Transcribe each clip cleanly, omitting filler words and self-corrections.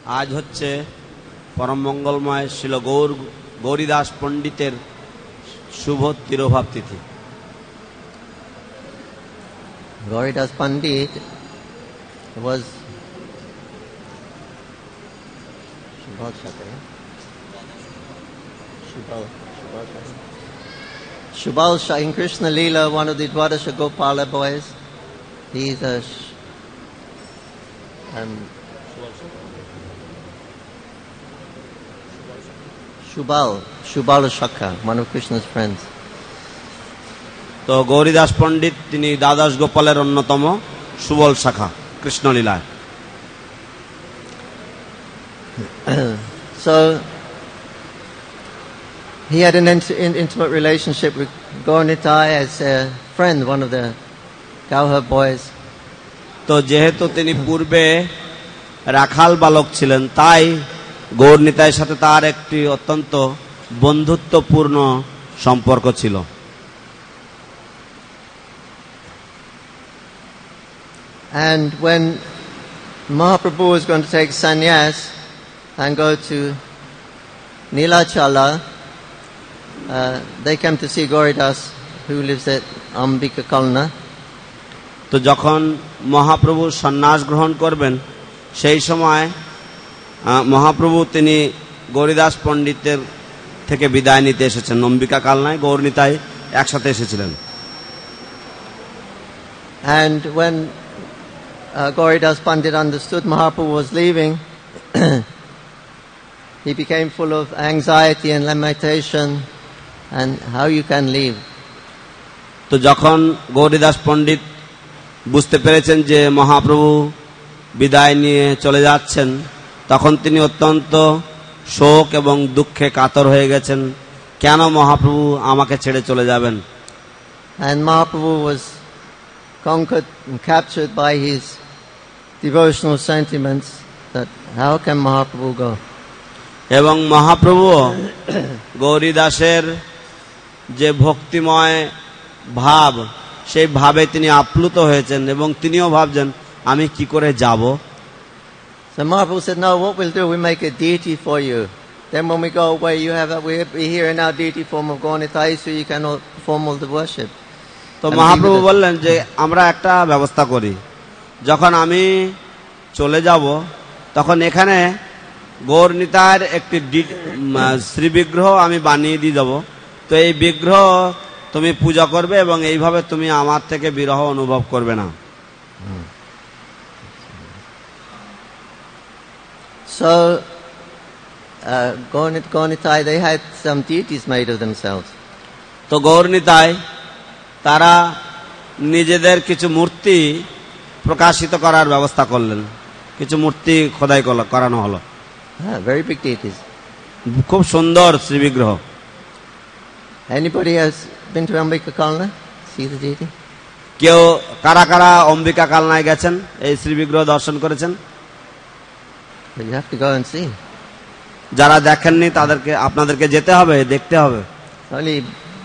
আজ হচ্ছে পরম মঙ্গলময় শিল গৌরীদাস পণ্ডিতের শুভ তিরোভাব তিথি। Gauridas Pandit was Shubal Shah in Krishna Leela, one of the Dwadasha Gopala boys. He's a Shubal Shakha, one of Krishna's friends. তো গৌরীদাস পণ্ডিত তিনি দ্বাদশ গোপালের অন্যতম সুবল শাখা কৃষ্ণলীলায়। So he had an intimate relationship with Gaurnitai as a friend, one of the cowherd boys. তো যেহেতু তিনি পূর্বে রাখাল বালক ছিলেন, তাই গৌরনিতাইয়ের সাথে তার একটি অত্যন্ত বন্ধুত্বপূর্ণ সম্পর্ক ছিল। And when Mahaprabhu was going to take sannyas and go to Nilachala, they came to see Gauridas, who lives at Ambika Kalna. তো যখন মহাপ্রভু সন্ন্যাস গ্রহণ করবেন, সেই সময় মহাপ্রভু তিনি গৌরীদাস পণ্ডিতের থেকে বিদায় নিতে এসেছেন। অম্বিকা কালনায় গৌরনিতাই একসাথে এসেছিলেন। And when Gauridas Pandit understood Mahaprabhu was leaving, he became full of anxiety and lamentation and how you can leave. তো যখন গৌরীদাস পণ্ডিত বুঝতে পেরেছেন যে মহাপ্রভু বিদায় নিয়ে চলে যাচ্ছেন, তখন তিনি অত্যন্ত শোক এবং দুঃখে কাতর হয়ে গেছেন। কেন মহাপ্রভু আমাকে ছেড়ে চলে যাবেন? And Mahaprabhu was conquered and captured by his devotional sentiments, that how can Mahaprabhu go? এবং মহাপ্রভু গৌরীদাসের যে ভক্তিময় ভাব, সেই ভাবে তিনি আপ্লুত হয়েছেন এবং তিনিও ভাবছেন আমি কি করে যাব। So Mahaprabhu said, no, what we'll do, we make a deity for you. Then when we go away, we're here in our deity form of Gaurnitai, so you can perform all the worship. তো মহাপ্রভু বললেন যে আমরা একটা ব্যবস্থা করি, যখন আমি চলে যাব তখন এখানে গৌরনিতাইয়ের একটি শ্রী বিগ্রহ আমি বানিয়ে দিয়ে যাব। তো এই বিগ্রহ তুমি পূজা করবে এবং এইভাবে তুমি আমার থেকে বিরহ অনুভব করবে না। So Gaurnitai, they had some deities made of themselves. তো গৌরনিতাই তারা নিজেদের কিছু মূর্তি প্রকাশিত করার ব্যবস্থা করলেন, কিছু মূর্তি খোদাই করানো হলো। Very big deities. খুব সুন্দর শ্রী বিগ্রহ। Anybody has been to Ambika Kalna? See the deity? কেউ কারা কারা অম্বিকা কালনায় গেছেন, এই শ্রী বিগ্রহ দর্শন করেছেন? But you have to go and see. যারা দেখেননি তাদেরকে আপনাদেরকে যেতে হবে, দেখতে হবে। Only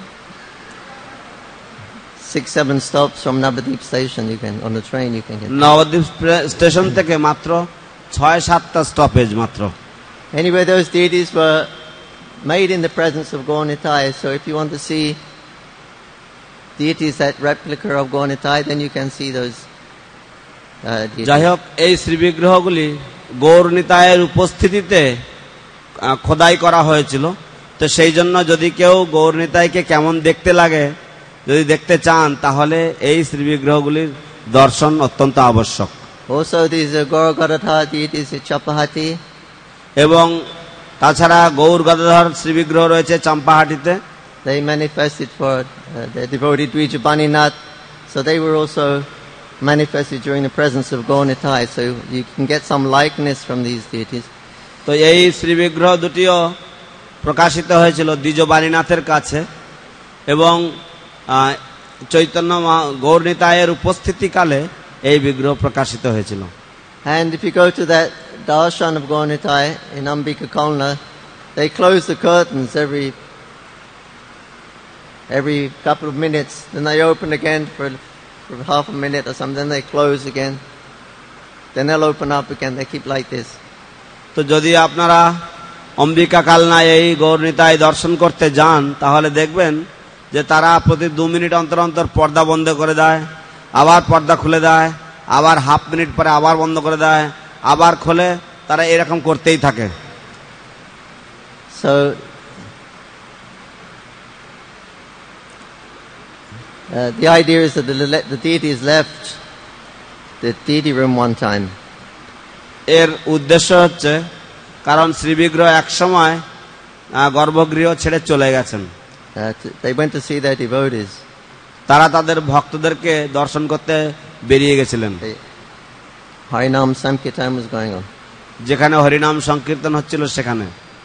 6-7 stops from Navadip station. You can on the train you can get. Nabadwip station থেকে মাত্র 6-7টা স্টপেজ মাত্র। Anyway, those deities were made in the presence of Gaurnitai. So if you want to see deities that replica of Gaurnitai, then you can see those deities. যাই হোক, এই শ্রী বিগ্রহগুলি গৌরনিতাইয়ের উপস্থিতিতে খোদাই করা হয়েছিল। তো সেই জন্য যদি কেউ গৌরনিতাইকে কেমন দেখতে লাগে যদি দেখতে চান, তাহলে এই শ্রী বিগ্রহগুলির দর্শন অত্যন্ত আবশ্যক। Also these Gaur Gadadhar deities at Chapahati. এবং তাছাড়া গৌর গদাধর শ্রী বিগ্রহ রয়েছে চম্পাহাটিতে। They manifested for the devotee Dvija Baninath, so they were also manifested during the presence of Gaurnitai, so you can get some likeness from these deities. তো এই শ্রী বিগ্রহ দুটিও প্রকাশিত হয়েছিল দ্বিজ বাণীনাথের কাছে এবং চৈতন্য গৌরনিতাইয়ের উপস্থিতিকালে এই বিগ্রহ প্রকাশিত হয়েছিল। And if you go to that darshan of Gaurnitai in Ambika Kalna, they close the curtains every couple of minutes, then they open again for half a minute or something, then they close again, then they'll open up again. They keep like this. তো তো যদি আপনারা অম্বিকা কালনায় এই গৌরনিতাই দর্শন করতে যান তাহলে দেখবেন যে তারা প্রতি 2 মিনিট অন্তর অন্তর পর্দা বন্ধ করে দেয়, আবার পর্দা খুলে দেয়, আবার হাফ মিনিট পরে আবার বন্ধ করে দেয়, আবার খোলে, তারা এরকম করতেই থাকে। So the idea is that the deities left the deity room one time. এর উদ্দেশ্য হচ্ছে কারণ শ্রীবিগ্রহ এক সময় গর্ভগৃহ ছেড়ে চলে গেছেন। They went to see their devotees. তারা তাদের ভক্তদেরকে দর্শন করতে বেরিয়ে গেছিলেন। Harinam Sankirtan was going on. যেখানে হরিনাম সংকীর্তন হচ্ছিল সেখানে।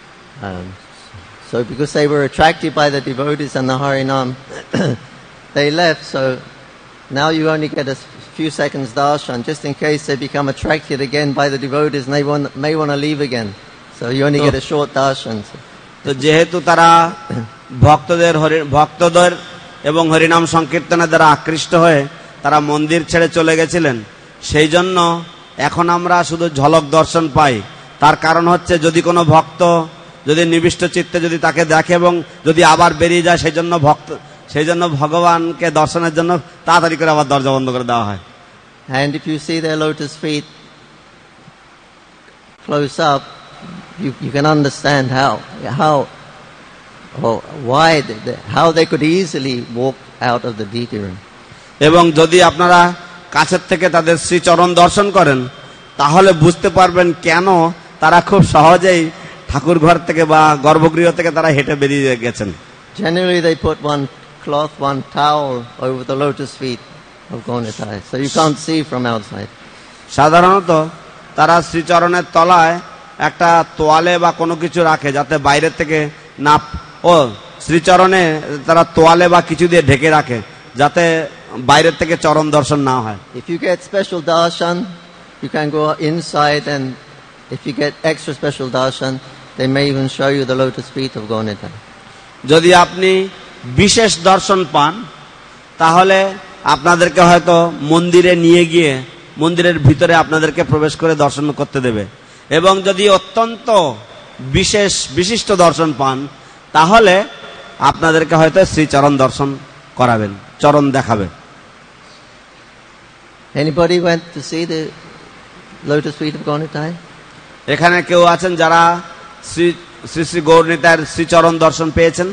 So because they were attracted by the devotees and the Harinam, they left. So now you only get a few seconds darshan, just in case they become attracted again by the devotees and they may want to leave again. So you only get a short darshan. তো যেহেতু তারা ভক্তদের এবং হরিনাম সংকীর্তনের দ্বারা আকৃষ্ট হয়ে তারা মন্দির ছেড়ে চলে গেছিলেন, সেই জন্য এখন আমরা শুধু ঝলক দর্শন পাই। তার কারণ হচ্ছে যদি কোনো ভক্ত যদি নিবিষ্ট চিত্তে যদি তাকে দেখে এবং যদি আবার বেরিয়ে যায়, সেই জন্য ভগবানকে দর্শনের জন্য তাড়াতাড়ি করে আবার দরজা বন্ধ করে দেওয়া হয়। And if you see their lotus feet close up, you can understand how they could easily walk out of the deity room. এবং যদি আপনারা কাছের থেকে তাদের শ্রীচরণ দর্শন করেন তাহলে বুঝতে পারবেন কেন তারা খুব সহজেই ঠাকুর ঘর থেকে বা গর্ভগৃহ থেকে তারা হেঁটে বেরিয়ে গেছেন। Generally they put one towel over the lotus feet of Gaura-Nitai, so you can't see from outside. সাধারণত তারা শ্রীচরণের তলায় একটা তোয়ালে বা কোনো কিছু রাখে যাতে বাইরে থেকে না, শ্রীচরণে তারা তোয়ালে বা কিছু দিয়ে ঢেকে রাখে যাতে বাইরের থেকে চরণ দর্শন না হয়। If you get special darshan, you can go inside, and if you get extra special darshan, they may even show you the lotus feet of Gaura-Nitai. যদি আপনি বিশেষ দর্শন পান তাহলে আপনাদেরকে হয়তো মন্দিরে নিয়ে গিয়ে মন্দিরের ভিতরে আপনাদেরকে প্রবেশ করে দর্শন করতে দেবে, এবং যদি অত্যন্ত বিশিষ্ট দর্শন পান তাহলে আপনাদেরকে হয়তো শ্রীচরণ দর্শন করাবেন, চরণ দেখাবে। Anybody went to see the lotus feet of Gaura-Nitai? এখানে কেউ আছেন যারা শ্রী শ্রী গৌরনিতাইয়ের শ্রীচরণ দর্শন পেয়েছেন?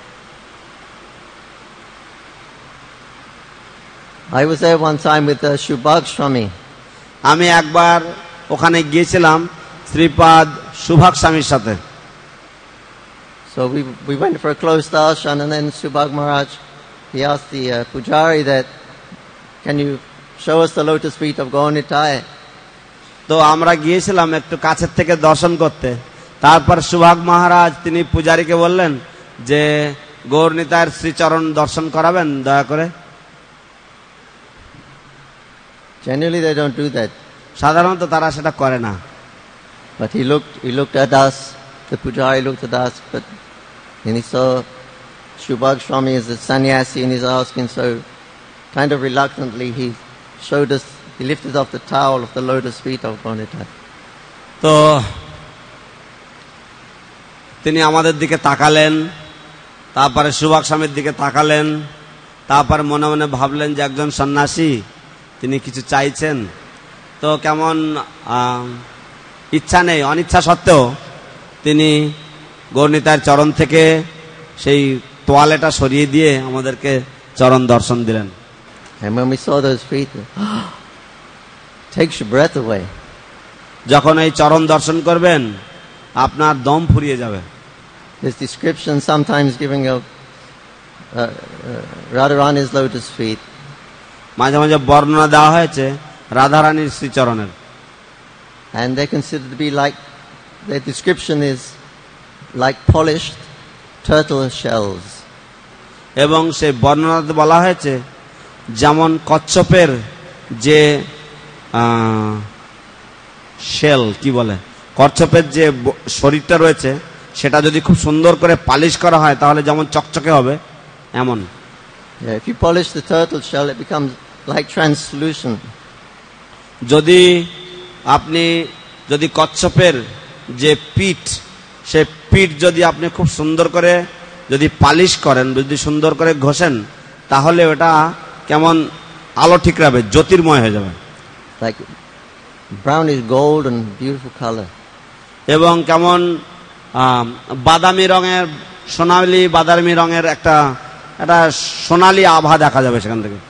I was there one time with Shubhag Swami. আমি একবার ওখানে গিয়েছিলাম শ্রীপাদ সুভাগ স্বামীর সাথে। So we went for a close darshan, and then Shubhag Maharaj, he asked the pujari that, can you show us the lotus feet of Gaura-Nitai? তো আমরা গিয়েছিলাম একটু কাছের থেকে দর্শন করতে। তারপর সুভাগ মহারাজ তিনি পূজারীকে বললেন যে গৌরনিতাইয়ের শ্রীচরণ দর্শন করাবেন দয়া করে। Generally they don't do that. সাধারণত তারা সেটা করে না। But he looked at us, the pujari looked at us, but and he saw Shubhag Swami as a sannyasi and he's asking, so kind of reluctantly he showed us, he lifted off the towel of the lotus feet of Gaura-Nitai. তো তিনি আমাদের দিকে তাকালেন, তারপরে সুভাগ স্বামীর দিকে তাকালেন, তারপর মনে মনে ভাবলেন যে একজন সন্ন্যাসী তিনি কিছু চাইছেন, তো কেমন ইচ্ছা নেই অনিচ্ছা সত্ত্বেও তিনি গৌরনিতাইয়ের চরণ থেকে সেই তোয়ালেটা সরিয়ে দিয়ে আমাদেরকে চরণ দর্শন দিলেন। And when we saw those feet, takes your breath away. যখন এই চরণ দর্শন করবেন আপনার দম ফুরিয়ে যাবে। There's description sometimes giving of Radharani's lotus feet. মাঝে মাঝে বর্ণনা দেওয়া হয়েছে রাধারানীর শ্রীচরণের। And they're considered to be like, their description is like polished turtle shells. এবং সেই বর্ণনাতে বলা হয়েছে যেমন কচ্ছপের যে শেল কি বলে, কচ্ছপের যে শরীরটা রয়েছে সেটা যদি খুব সুন্দর করে পালিশ করা হয় তাহলে যেমন চকচকে হবে এমন। If you polish the turtle shell, it becomes like translucent. যদি আপনি কচ্ছপের যে পিঠ, সে পিঠ যদি আপনি খুব সুন্দর করে যদি পালিশ করেন, যদি সুন্দর করে ঘষেন, তাহলে ওটা কেমন আলো ঠিকরাবে, জ্যোতির্ময় হয়ে যাবে, like brownish gold and beautiful color. এবং কেমন বাদামি রঙের, সোনালি বাদামি রঙের একটা সোনালি আভা দেখা যাবে সেখান থেকে।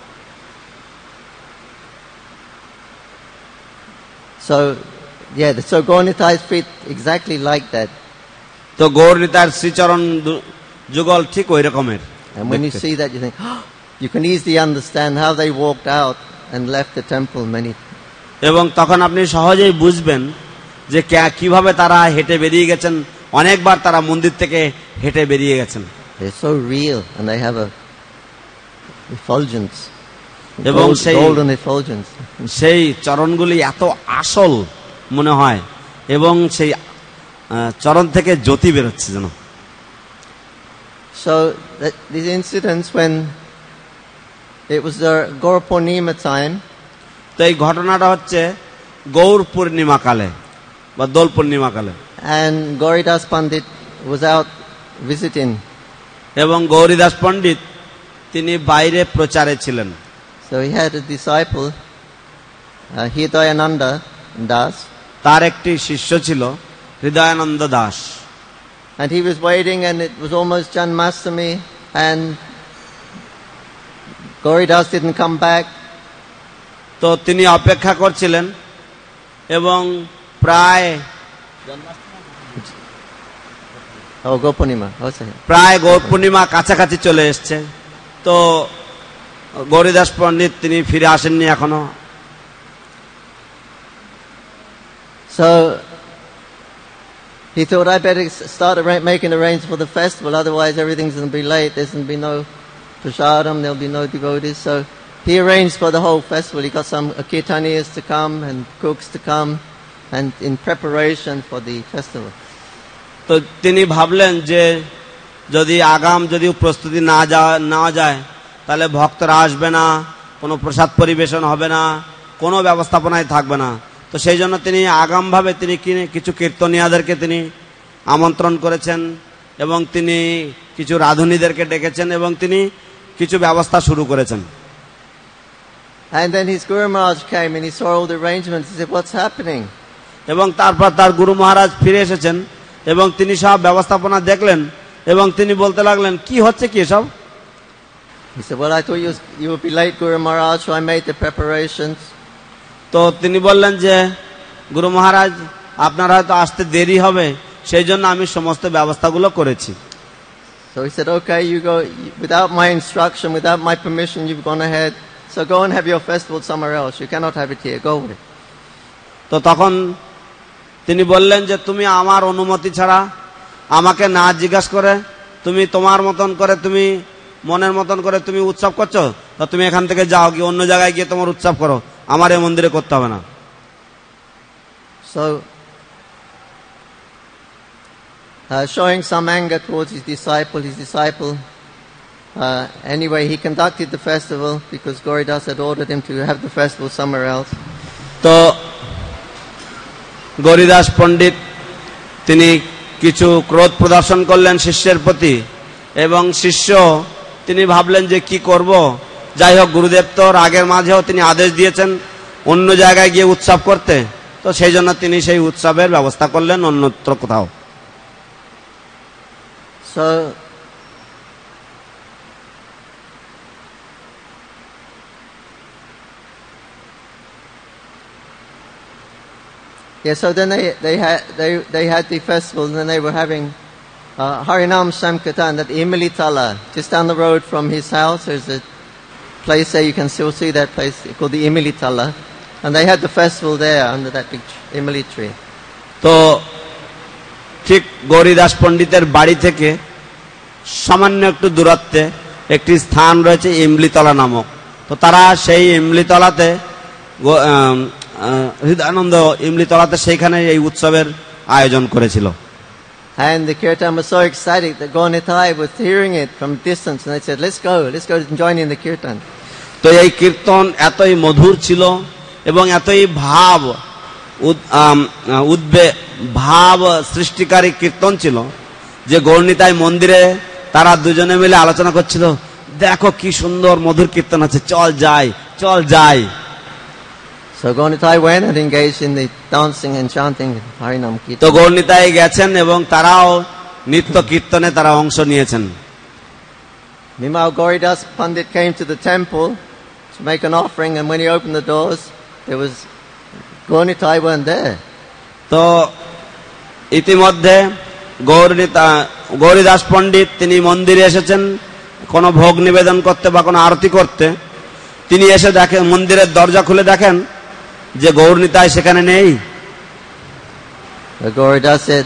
So yeah, so Gaur Nitai's feet exactly like that. তো গৌর নিতাইয়ের শ্রীচরণ যুগল ঠিক ওই রকমের। And when you see that, you think, oh, you can easily understand how they walked out and left the temple many. এবং তখন আপনি সহজেই বুঝবেন যে কিভাবে তারা হেঁটে বেরিয়ে গেছেন, অনেকবার তারা মন্দির থেকে হেঁটে বেরিয়ে গেছেন। They're so real and they have a effulgence. এবং golden effulgence. সেই চরণগুলি এত আসল মনে হয়, এবং সেই চরণ থেকে জ্যোতি বেরোচ্ছে যেন। So these incidents, when it was the Gaur Purnima time, তো এই ঘটনাটা হচ্ছে গৌর পূর্ণিমা কালে বা দোল পূর্ণিমা কালে, and Gauridas Pandit was out visiting. এবং গৌরীদাস পণ্ডিত তিনি বাইরে প্রচারে ছিলেন। So he had a disciple, Hridayananda Das. তার একটি শিষ্য ছিল Hridayananda Das. And he was waiting, and it was almost Janmashtami, and Gauridas didn't come back. তো তিনি অপেক্ষা করছিলেন, এবং প্রায় Gaur Purnima. প্রায় গৌর পূর্ণিমা কাছাকাছি চলে এসছে। তো গৌরীদাস পণ্ডিত তিনি ফিরে আসেননি এখনো। So he thought, I better start making arrangements for the festival, otherwise everything's going to be late. There's going to be no prasadam, there'll be no devotees. So he arranged for the whole festival. He got some kirtaniyas to come and cooks to come, and in preparation for the festival. তো তিনি ভাবলেন যে যদি প্রস্তুতি না যায় তাহলে ভক্তরা আসবে না, কোনো প্রসাদ পরিবেশন হবে না, কোনো ব্যবস্থাপনায় থাকবে না। তো সেই জন্য তিনি আগামভাবে তিনি কিছু কীর্তনিয়াদেরকে তিনি আমন্ত্রণ করেছেন, এবং তিনি কিছু রাধুনীদেরকে ডেকেছেন, এবং তিনি কিছু ব্যবস্থা শুরু করেছেন। And then his Guru Maharaj came and he saw all the arrangements. He said, what's happening? এবং তারপর তার গুরু মহারাজ ফিরে এসেছেন, এবং তিনি সব ব্যবস্থাপনা দেখলেন, এবং তিনি বলতে লাগলেন, কি হচ্ছে কি সব? He said, well, I thought you would be late, Guru Maharaj, so I made the preparations. তো তিনি বললেন যে, গুরু মহারাজ, আপনার হয়তো আসতে দেরি হবে, সেই জন্য আমি সমস্ত ব্যবস্থাগুলো করেছি। So he said, okay, you go, without my instruction, without my permission, you've gone ahead. So go and have your festival somewhere else. You cannot have it here. Go away. তো তখন তিনি বললেন যে, তুমি আমার অনুমতি ছাড়া, আমাকে না জিজ্ঞাসা করে তুমি তোমার মতন করে, তুমি মনের মতন করে তুমি উৎসব করছো, তো তুমি এখান থেকে যাও, গিয়ে অন্য জায়গায় গিয়ে তোমার উৎসব করো, আমার এই মন্দিরে করতে হবে না। So showing some anger towards his disciple, anyway, he conducted the festival because Gauridas had ordered him to have the festival somewhere else. তো গৌরীদাস পণ্ডিত তিনি কিছু ক্রোধ প্রদর্শন করলেন শিষ্যের প্রতি, এবং শিষ্য তিনি ভাবলেন যে কি করব, যাই হোক গুরুদেব তো রাগের মাঝেও তিনি আদেশ দিয়েছেন অন্য জায়গায় গিয়ে উৎসব করতে, তো সেই জন্য তিনি সেই উৎসবের ব্যবস্থা করলেন অন্যত্র কোথাও। So yeah, so then they had the festival, and then they were having Harinam Sankirtan at Imalitala, just down the road from his house. There's a place there, you can still see that place called the Imalitala, and they had the festival there under that big Imali tree. তো ঠিক গৌরীদাস পণ্ডিতের বাড়ি থেকে সামান্য একটু দূরত্বে একটি স্থান রয়েছে ইমলিতলা নামক। তো তারা সেই ইমলিতলাতে হৃদয়ানন্দ ইমলিতলাতে সেইখানে এই উৎসবের আয়োজন করেছিল। And the kirtan was so excited that Gaur Nitai was hearing it from distance, and they said, let's go and join in the kirtan. তো এই কীর্তন এতই মধুর ছিল এবং এতই ভাব ভাব সৃষ্টিকারী কীর্তন ছিল, যে গৌরনিতাই মন্দিরে তারা দুজনে মিলে আলোচনা করছিল, দেখো কি সুন্দর মধুর কীর্তন আছে, চল যাই চল যাই। So Gaurnitai went and engaged in the dancing and chanting Harinam তো Kirtan. গৌরনিতাই গেছেন এবং তারাও নিত্য কীর্তনে তারা অংশ নিয়েছেন। Meanwhile, Gauridas Pandit came to the temple to make an offering, and when he opened the doors, there was Gaurnitai weren't there. তো ইতিমধ্যে গৌরীদাস পণ্ডিত তিনি মন্দিরে এসেছেন কোনো ভোগ নিবেদন করতে বা কোনো আরতি করতে। তিনি এসে দেখেন, মন্দিরের দরজা খুলে দেখেন যে গৌরনিতাই সেখানে নেই। The Gauridas said,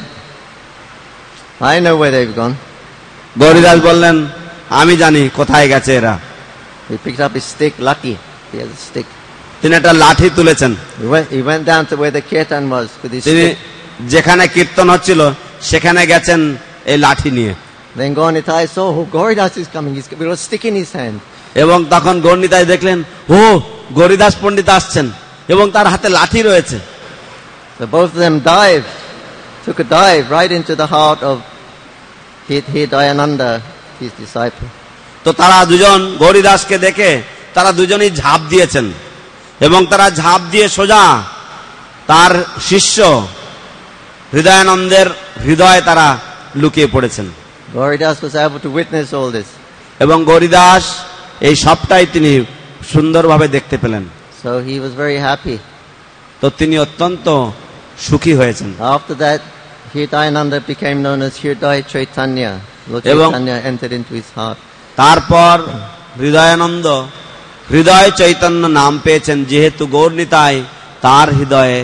I know where they've gone. Gouridas বললেন, আমি জানি কোথায় গেছে এরা। He picked up his stick, lucky, he has a stick. তিনি একটা লাঠি তুলেছেন। He went down to where the kirtan was with his তিনি stick. যেখানে কীর্তন হচ্ছিল সেখানে গেছেন এই লাঠি নিয়ে। Then Gauritai saw, oh, Gauridas is coming. He's got a stick in his hand. এবং তখন গৌরনিতাই দেখলেন, ও গৌরীদাস পণ্ডিত আসছেন এবং তার হাতে লাঠি রয়েছে। So both of them took a dive right into the heart of Hidayananda, his disciple. তো তারা দুজন গৌরীদাসকে দেখে তারা দুজনেই ঝাঁপ দিয়েছেন এবং তারা ঝাঁপ দিয়ে সোজা তার শিষ্য হৃদয়ানন্দের হৃদয়ে তারা লুকিয়ে পড়েছেন। Gauridas was able to witness all this. এবং গৌরীদাস এই সবটাই তিনি সুন্দরভাবে দেখতে পেলেন। So he was very happy. তো তিনি অত্যন্ত সুখী হয়েছেন। After that, Hidayananda became known as Hridaya Chaitanya. Lord Ebong- Chaitanya entered into his heart. তারপর হৃদয়ানন্দ হৃদয় চৈতন্য নাম পেয়েছেন, যেহেতু গৌরনিতাই তার হৃদয়ে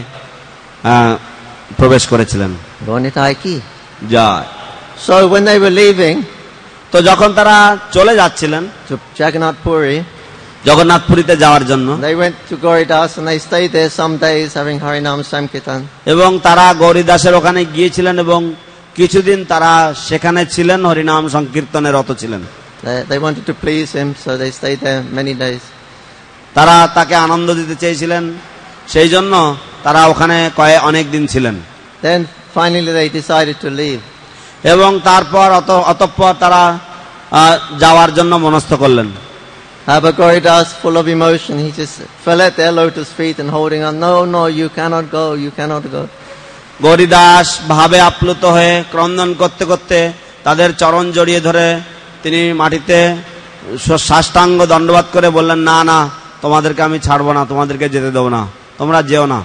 প্রবেশ করেছিলেন। Gauritai ki. Joy. So when they were leaving তো যখন তারা চলে যাচ্ছিলেন to Jagannath Puri, জগন্নাথপুরীতে যাওয়ার জন্য, they went to Gauridas and they stayed there some days having Harinam Sankirtan. এবং তারা গৌরীদাসের ওখানে গিয়েছিলেন এবং কিছুদিন তারা সেখানে ছিলেন, হরিনাম সংকীর্তনে রত ছিলেন। They wanted to please him, so they stayed there many days. তারা তাকে আনন্দ দিতে চেয়েছিলেন, সেই জন্য তারা ওখানে অনেক দিন ছিলেন। Then finally they decided to leave. এবং তারপর অতঃপর তারা যাওয়ার জন্য মনস্থ করলেন। But Gauridas, full of emotion, he just fell at their lotus feet and holding on. No, you cannot go, you cannot go. Gouridas ভাবে আপ্লুত হয়ে ক্রন্দন করতে করতে তাদের চরণ জড়িয়ে ধরে তিনি মাটিতে সাষ্টাঙ্গ দণ্ডবাদ করে বললেন, না না, তোমাদেরকে আমি ছাড়বো না, তোমাদেরকে যেতে দেবো না, তোমরা যেও না।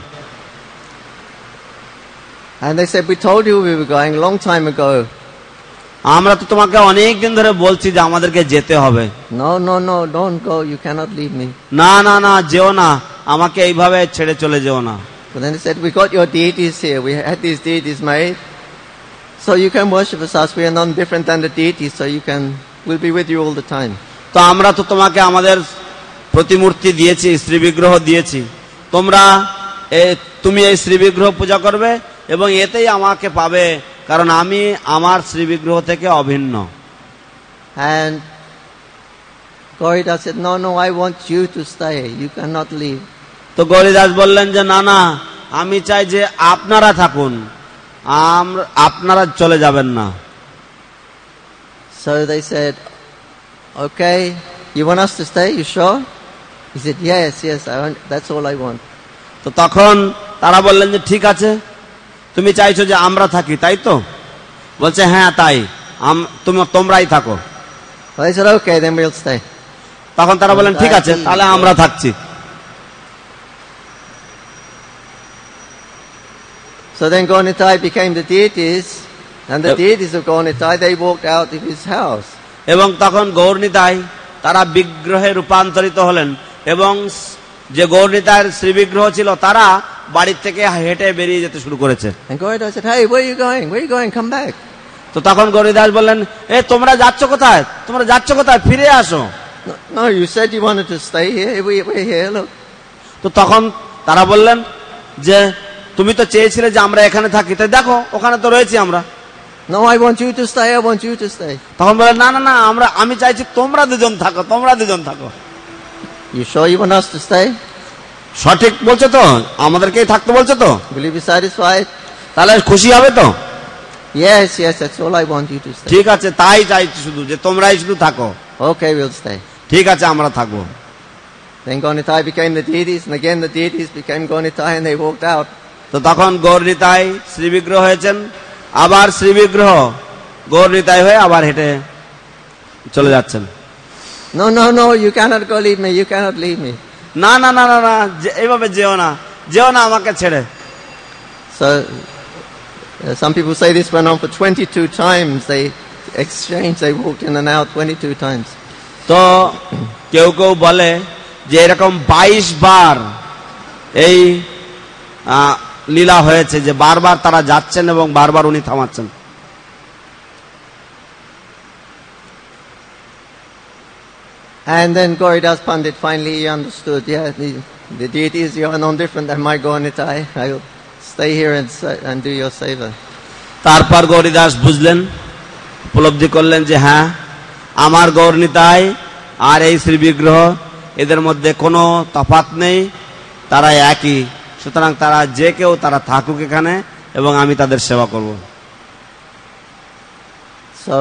And they said, we told you we were going a long time ago. আমরা তো তোমাকে অনেক দিন ধরে বলছি যে আমাদেরকে যেতে হবে। No, don't go, you cannot leave me. না না না, যেও না, আমাকে এইভাবে ছেড়ে চলে যেও না। But then they said, we got your deities here, we had these deities made, so you can worship us, we are none different than the deities, so we'll be with you all the time. তো আমরা তো তোমাকে আমাদের প্রতিমূর্তি দিয়েছি, শ্রী বিগ্রহ দিয়েছি, তুমি এই শ্রী বিগ্রহ পূজা করবে এবং এতেই আমাকে পাবে, কারণ আমি আমার শ্রী বিগ্রহ থেকে অভিন্ন। And Gauridas said, no, I want you to stay, you cannot leave. তো গৌরীদাস বললেন যে না না, আমি চাই যে আপনারা থাকুন, আপনারা চলে যাবেন না। So they said, okay, you want us to stay, you sure? He said, yes, that's all I want. তো তখন তারা বললেন যে ঠিক আছে, তুমি চাইছো যে আমরা থাকি, তাই তো? বলছে হ্যাঁ তাই, তোমরাই থাকো। They said, okay, then we'll stay. তখন তারা বললেন ঠিক আছে, তাহলে আমরা থাকছি। So then Gauritai became the deities, and the deities of Gauritai, they walked out of his house. এবং তখন গৌরনিতাই তারা বিগ্রহে রূপান্তরিত হলেন এবং যে গৌরনিতাইয়ের শ্রী বিগ্রহ ছিল তারা বাড়ির থেকে হেঁটে বেরিয়ে যেতে শুরু করেছে। And Gauritai said, hey, where are you going? Come back. তো তখন গৌরীদাস বললেন, তোমরা যাচ্ছ কোথায়, ফিরে আসো। No, you said you wanted to stay here, we're here, look. তো তখন তারা বললেন যে তুমি তো চেয়েছিলে যে আমরা এখানে থাকি, তাই দেখো ওখানে তো রয়েছি আমরা। No, I want you to stay. তখন বললেন না না না, আমি চাইছি তোমরা দুজন থাকো। You sure you want us to stay? সঠিক বলছো তো? আমাদেরকেই থাকতে বলছো তো? Will you be satisfied? তাহলে খুশি হবে তো? Yes, yes, that's all I want you to say. ঠিক আছে, তাই চাইছি শুধু যে তোমরাই শুধু থাকো। Okay, we'll stay. ঠিক আছে, আমরা থাকবো। Then Gaunitai became the deities, and again the deities became Gaunitai, and they walked out. তো তখন গৌরনিতাই শ্রীবিগ্রহ হয়েছেন, আবার শ্রীবিগ্রহ গৌরনিতাই হয়ে আবার হেঁটে চলে যাচ্ছেন। No, no, no, you cannot go leave me, you cannot leave me. না না না না না, এইভাবে যেও না, যেও না আমাকে ছেড়ে। So, some people say this went on for 22 times. They exchanged, they walked in and out 22 times. তো কেউ কেউ বলে যে এরকম 22 বার এই লীলা হয়েছে, যে বারবার তারা যাচ্ছেন এবং বারবার উনি থামাচ্ছেন। And then Gauridas Pandit finally understood, yeah, the deities, you are no different than my Gaunitai. I will stay here and do your seva. তারপর গৌরীদাস বুঝলেন, উপলব্ধি করলেন যে হ্যাঁ, আমার গৌরনিতাই আর এই শ্রীবিগ্রহ, এদের মধ্যে কোনো তফাৎ নেই, তারা একই। সুতরাং তারা যে কেউ তারা থাকুক এখানে এবং আমি তাদের সেবা করব। So,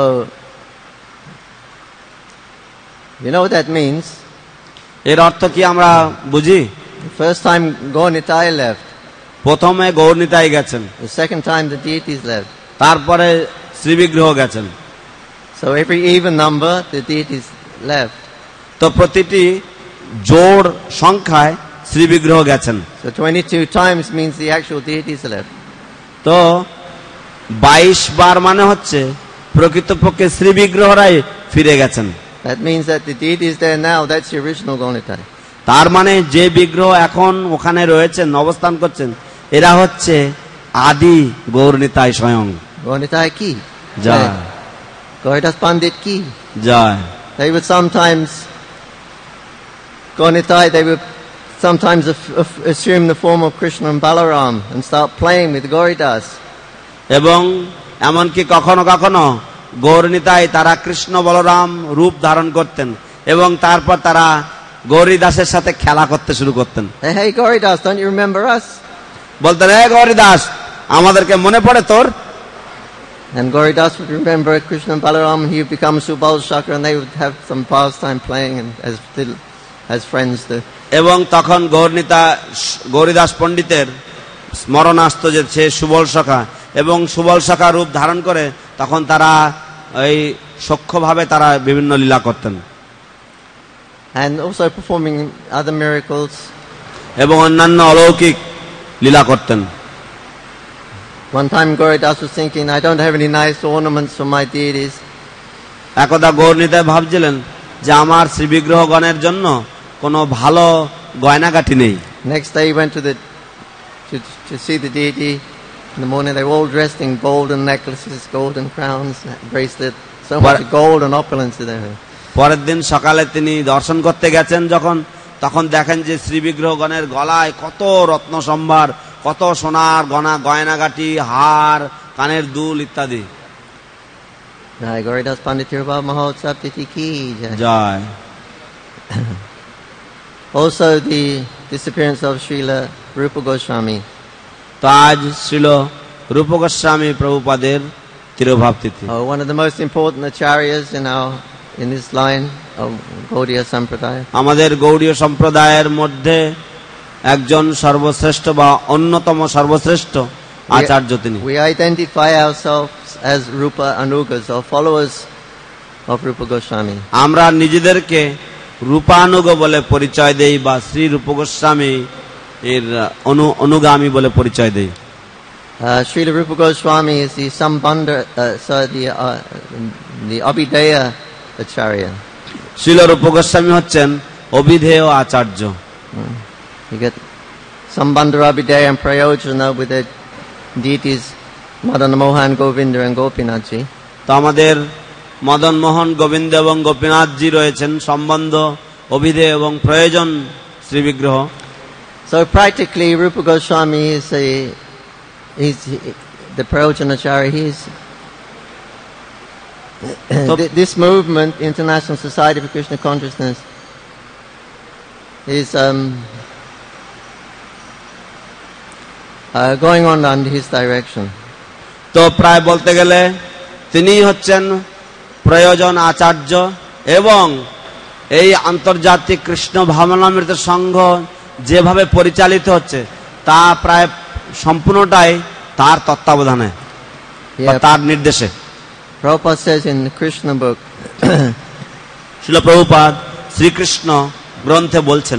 you know what that means? এর অর্থ কি আমরা বুঝি? The first time Gaunitai left. প্রথমে গৌরনিতাই গেছেন, The second time the deities left. তারপরে শ্রীবিগ্রহ গেছেন। So every even number, the deities left. তো প্রতিটি জোড় সংখ্যায় শ্রীবিগ্রহ গেছেন। So 22 times means the actual deities left. তো 22 বার মানে হচ্ছে প্রকৃতপক্ষে শ্রীবিগ্রহরাই ফিরে গেছেন। That means that the deities there now, that's the original Gaunitai. তার মানে যে বিগ্রহ এখন ওখানে রয়েছেন, অবস্থান করছেন, এরা হচ্ছে আদি গৌরনিতাই স্বয়ং। Gaunitai ki. Joy Gauridas Pandit ki. Joy. They would sometimes, Gaunitai, they would sometimes assume the form of Krishna and Balaram and start playing with Gauridas. এবং এমনকি কখনো কখনো গৌরনিতাই তারা কৃষ্ণ বলরাম রূপ ধারণ করতেন এবং তারপর তারা গৌরীদাসের সাথে খেলা করতে শুরু করতেন। Hey Gauridas, don't you remember us? বলতেন, হে গৌরীদাস, আমাদেরকে মনে পড়ে তোর? And Gauridas would remember Krishna and Balaram, and he would become Subal Shakra, and they would have some pastime playing and as friends do. এবং তখন গৌরীদাস পণ্ডিতের স্মরণ আসতো যে সে সুবল সখা, এবং সুবল সখা রূপ ধারণ করে তখন তারা এই সখ্যভাবে তারা বিভিন্ন লীলা করতেন and also performing other miracles. এবং অন্যান্য অলৌকিক লীলা করতেন। One time Gauridas was thinking, I don't have any nice ornaments for my deities. একদা গৌরনিতাই ভাবছিলেন যে আমার শ্রীবিগ্রহগণের জন্য কোনো ভালো গয়নাগাটি নেই। Next day he went to see the deity. In the morning they were all dressed in golden necklaces, golden crowns, bracelets, so much gold and opulence to them. পরের দিন সকালে তিনি দর্শন করতে গেছেন যখন, তখন দেখেন যে শ্রীবিগ্রহগণের গলায় কত রত্ন সম্ভার, কত সোনার গয়নাগাটি, হার, কানের দুল ইত্যাদি। Jai Gauridas Pandit Tirubhav Mahotsav Tithi ki jai. Joy. Also the disappearance of Srila Rupa Goswami. তো আজ ছিল রূপ গোস্বামী প্রভুপাদের তিরোভাব তিথি। One of the most important acharyas in this line of Gaudiya Sampradaya. আমাদের গৌড়ীয় সম্প্রদায়ের মধ্যে একজন সর্বশ্রেষ্ঠ বা অন্যতম সর্বশ্রেষ্ঠ আচার্য তিনি। We identify ourselves as Rupa Anugas, or followers of Rupa Goswami. আমরা নিজেদেরকে রূপানুগ বলে পরিচয় দেই বা শ্রী রূপ গোস্বামী এর অনুগামী বলে পরিচয় দেই। Srila Rupa Goswami is the Sambandha, the Abhideya Acharya. Srila রূপ গোস্বামী হচ্ছেন অভিধেয় আচার্য। You get Sambandha, Abhideya and Prayojana with the deities Madan Mohan, Govinda and Gopinathji. তো আমাদের মদন মোহন, গোবিন্দ এবং গোপীনাথজি রয়েছেন, সম্বন্ধ, অভিধেয় এবং প্রয়োজন শ্রীবিগ্রহ। So practically Rupa Goswami is the Prayojanacharya. This movement, International Society for Krishna Consciousness, is going on under his direction. তো প্রায় বলতে গেলে তিনিই হচ্ছেন প্রয়োজন আচার্য, এবং এই আন্তর্জাতিক কৃষ্ণ ভাবনামৃত সংঘ যেভাবে পরিচালিত হচ্ছে তা প্রায় সম্পূর্ণটাই তার তত্ত্বাবধানে বা তার নির্দেশে। Prabhupada says in the Krishna book, শিল প্রভুপাদ শ্রীকৃষ্ণ গ্রন্থে বলছেন,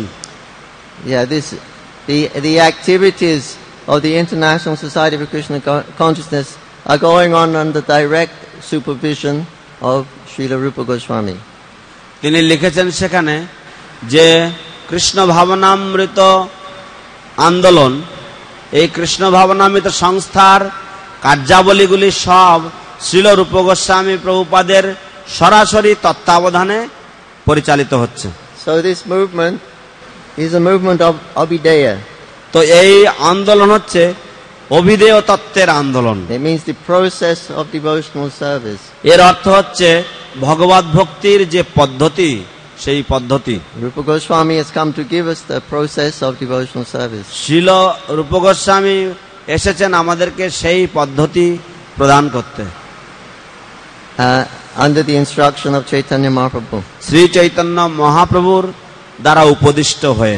the activities of the International Society for Krishna Consciousness are going on under direct supervision of Srila Rupa Goswami. তিনি লিখেছেন সেখানে যে কৃষ্ণ ভাবনামৃত আন্দোলন, এই কৃষ্ণ ভাবনামৃত সংস্থার কার্যাবলীগুলি সব শ্রীল রূপ গোস্বামী প্রভুপাদের সরাসরি তত্ত্বাবধানে পরিচালিত হচ্ছে। So this movement is a movement of Abhideya. তো এই আন্দোলন হচ্ছে অভিধেয় তত্ত্বের আন্দোলন। It means the process of devotional service. এর অর্থ হচ্ছে ভগবত ভক্তির যে পদ্ধতি, সেই পদ্ধতি। Rupa Goswami has come to give us the process of devotional service. Srila রূপ গোস্বামী এসেছেন আমাদেরকে সেই পদ্ধতি প্রদান করতে, under the instruction of Chaitanya Mahaprabhu. Shri Chaitanya মহাপ্রভুর দ্বারা উপদিষ্ট হয়ে।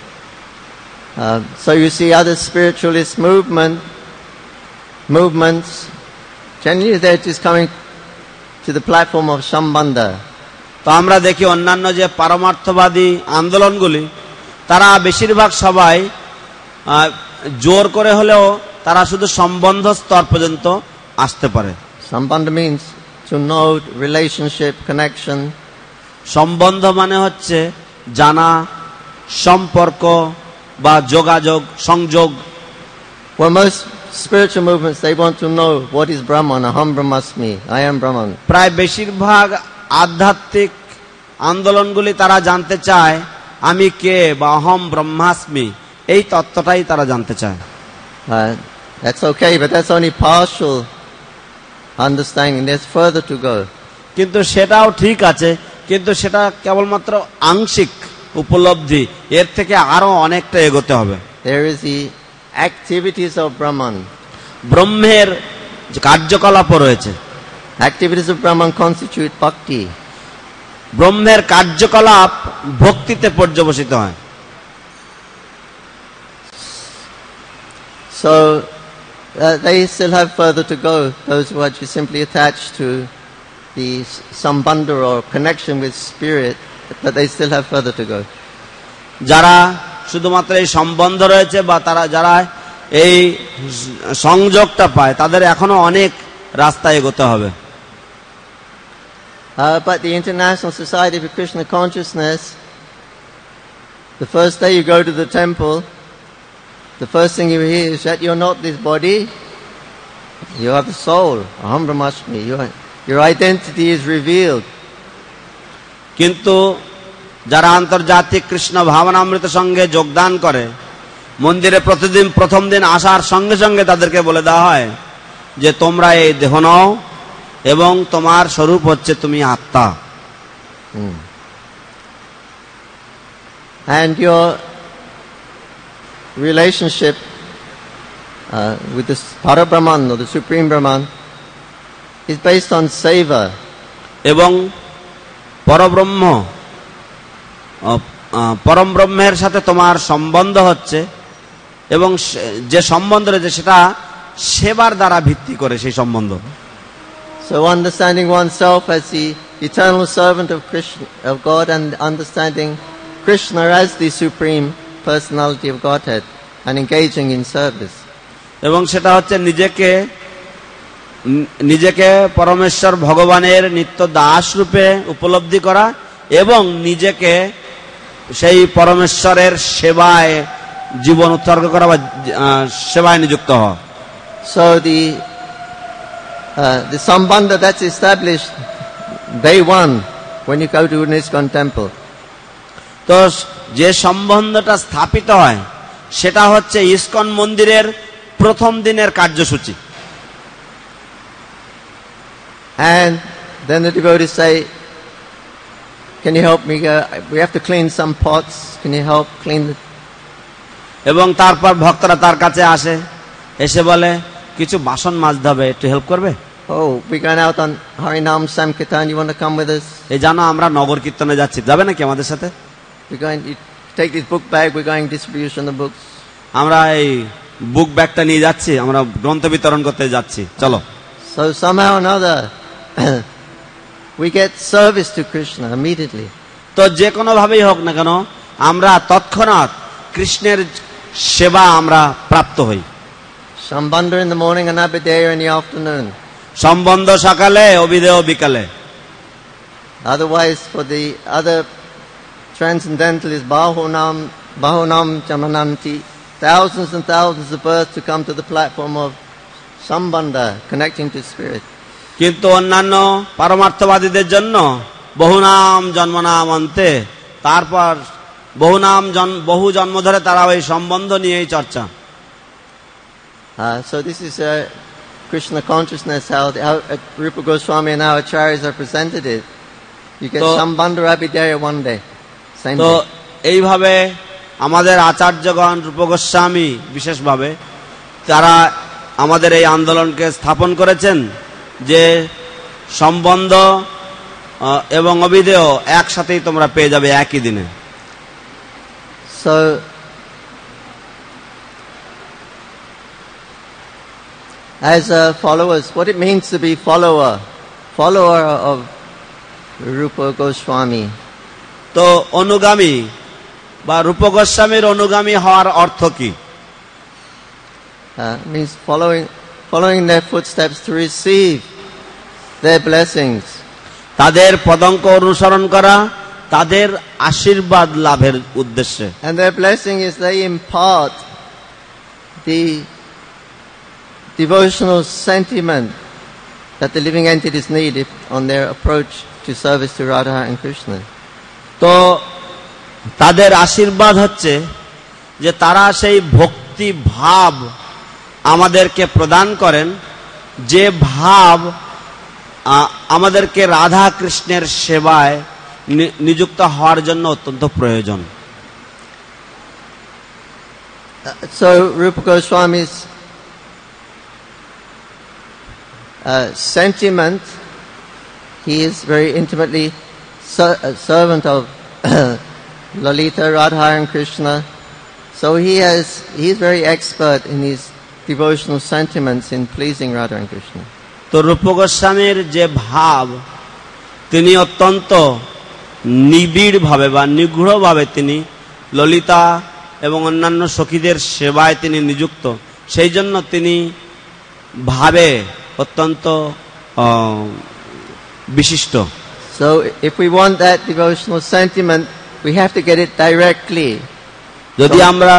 So you see other spiritualist movements, generally they're just coming to the platform of Sambandha. তো আমরা দেখি অন্যান্য যে পারমার্থবাদী আন্দোলনগুলি, তারা বেশিরভাগ সবাই জোর করে হলেও তারা শুধু সম্বন্ধ স্তর পর্যন্ত আসতে পারে। Sambandha means to know relationship, connection. সম্বন্ধ মানে হচ্ছে জানা, সম্পর্ক বা যোগাযোগ, সংযোগ। Well, most spiritual movements, they want to know what is Brahman, aham brahmasmi, I am Brahman. প্রায় বেশিরভাগ আধ্যাত্মিক আন্দোলনগুলি তারা জানতে চায় আমি কে বা অহম ব্রহ্মাস্মি, এই তত্ত্বটাই তারা জানতে চায়। That's okay, but that's only partial understanding. There's further to go. কিন্তু সেটাও ঠিক আছে, কিন্তু সেটা কেবলমাত্র আংশিক উপলব্ধি, এর থেকে আরো অনেকটা এগোতে হবে। There is the activities of Brahman. ব্রহ্মের যে কার্যকলাপও রয়েছে, Activities of Brahman constitute bhakti. ব্রহ্মের কার্যকলাপ ভক্তিতে পর্যবসিত হয়। So they still have further to go. Those who are just simply attached to the sambandha or connection with spirit, but they still have further to go. যারা শুধুমাত্র এই সম্বন্ধ রয়েছে বা তারা যারা এই সংযোগটা পায়, তাদের এখনো অনেক রাস্তা এগোতে হবে। But the International Society for Krishna Consciousness, the first day you go to the temple, the first thing you hear is that you're not this body, you have a soul, aham brahmasmi, your identity is revealed. কিন্তু যারা আন্তর্জাতিক কৃষ্ণ ভাবনামৃত সঙ্গে যোগদান করে, মন্দিরে প্রতিদিন প্রথম দিন আসার সঙ্গে সঙ্গে তাদেরকে বলে দেওয়া হয় যে তোমরা এই দেহ নও এবং তোমার স্বরূপ হচ্ছে তুমি আত্মা। And your relationship with the Parabrahman or the Supreme Brahman is based on seva. এবং পরব্রহ্ম পরম ব্রহ্মের সাথে তোমার সম্বন্ধ হচ্ছে, এবং যে সম্বন্ধ রয়েছে সেটা সেবার দ্বারা ভিত্তি করে সেই সম্বন্ধ। So understanding oneself as the eternal servant of Krishna, of God, and understanding Krishna as the supreme personality of Godhead and engaging in service. এবং সেটা হচ্ছে নিজেকে পরমেশ্বর ভগবানের নিত্য দাস রূপে উপলব্ধি করা এবং নিজেকে সেই পরমেশ্বরের সেবায় জীবন উৎসর্গ করা বা সেবায় নিযুক্ত হওয়া। So the sambandha that's established day one when you go to an ISKCON temple. তো যে সম্বন্ধটা স্থাপিত হয় সেটা হচ্ছে ইসকন মন্দিরের প্রথম দিনের কার্যসূচি। And then the devotees say, can you help me, we have to clean some pots, can you help clean the... এবং তারপর ভক্তরা তার কাছে আসে এসে বলে কিছু বাসন মাজতে হবে, একটু হেল্প করবে? Oh, we're going out on Harinam Sankirtan. You want to come with us? এই জানো আমরা নগর কীর্তনে যাচ্ছি, যাবে নাকি আমাদের সাথে? We're going. You take this book bag. We're going distribution of books. আমরা এই বুক ব্যাগটা নিয়ে যাচ্ছি, আমরা গ্রন্থ বিতরণ করতে যাচ্ছি, চলো। So somehow or another, we get service to Krishna immediately. তো যে কোনো ভাবেই হোক না কেন আমরা তৎক্ষণাৎ কৃষ্ণের সেবা আমরা প্রাপ্ত হই। Shambandha in the morning and Abhideya in the afternoon. সম্বন্ধ সকালে, অভিদেয় বিকালে। Otherwise, for the other transcendentalists, Bahunam Chamananti, thousands and thousands of births to come to the platform of Sambandha, connecting to spirit. কিন্তু অন্যান্য পারমার্থবাদীদের জন্য বহুনাম জন্মনাম অন্তে, তারপর বহু জন্ম ধরে তারা ওই সম্বন্ধ নিয়েই চর্চা। So this is Krishna consciousness, how Rupa Goswami and our acharyas are presented it. You get Sambandha Abhideya one day, same তো day. এইভাবে আমাদের আচার্যগণ রূপ গোস্বামী বিশেষভাবে তারা আমাদের এই আন্দোলনকে স্থাপন করেছেন যে সম্বন্ধ এবং অভিধেয় একসাথেই তোমরা পেয়ে যাবে একই দিনে। So as followers, what it means to be follower of Rupa Goswami. তো অনুগামী বা রূপ গোস্বামীর অনুগামী হওয়ার অর্থ কি? Means following their footsteps to receive their blessings. তাদের পদঙ্ক অনুসরণ করা, তাদের আশীর্বাদ লাভের উদ্দেশ্যে। And their blessing is they impart the devotional sentiment that the living entities need on their approach to service to Radha and Krishna. তো তাদের আশীর্বাদ হচ্ছে যে তারা সেই ভক্তি ভাব আমাদেরকে প্রদান করেন, যে ভাব আমাদেরকে রাধা কৃষ্ণের সেবায় নিযুক্ত হওয়ার জন্য অত্যন্ত প্রয়োজন। So Rupa Goswami's sentiment, he is very intimately a servant of Lalita, Radha and Krishna. So he is very expert in his devotional sentiments in pleasing Radha and Krishna. তো রূপ গোস্বামীর যে ভাব, তিনি অত্যন্ত নিবিড় ভাবে বা নিগূঢ় ভাবে তিনি ললিতা এবং অন্যান্য সখীদের সেবায় তিনি নিযুক্ত, সেই জন্য তিনি ভাবে অত্যন্ত বিশিষ্ট। So if we want that devotional sentiment, we have to get it directly. যদি আমরা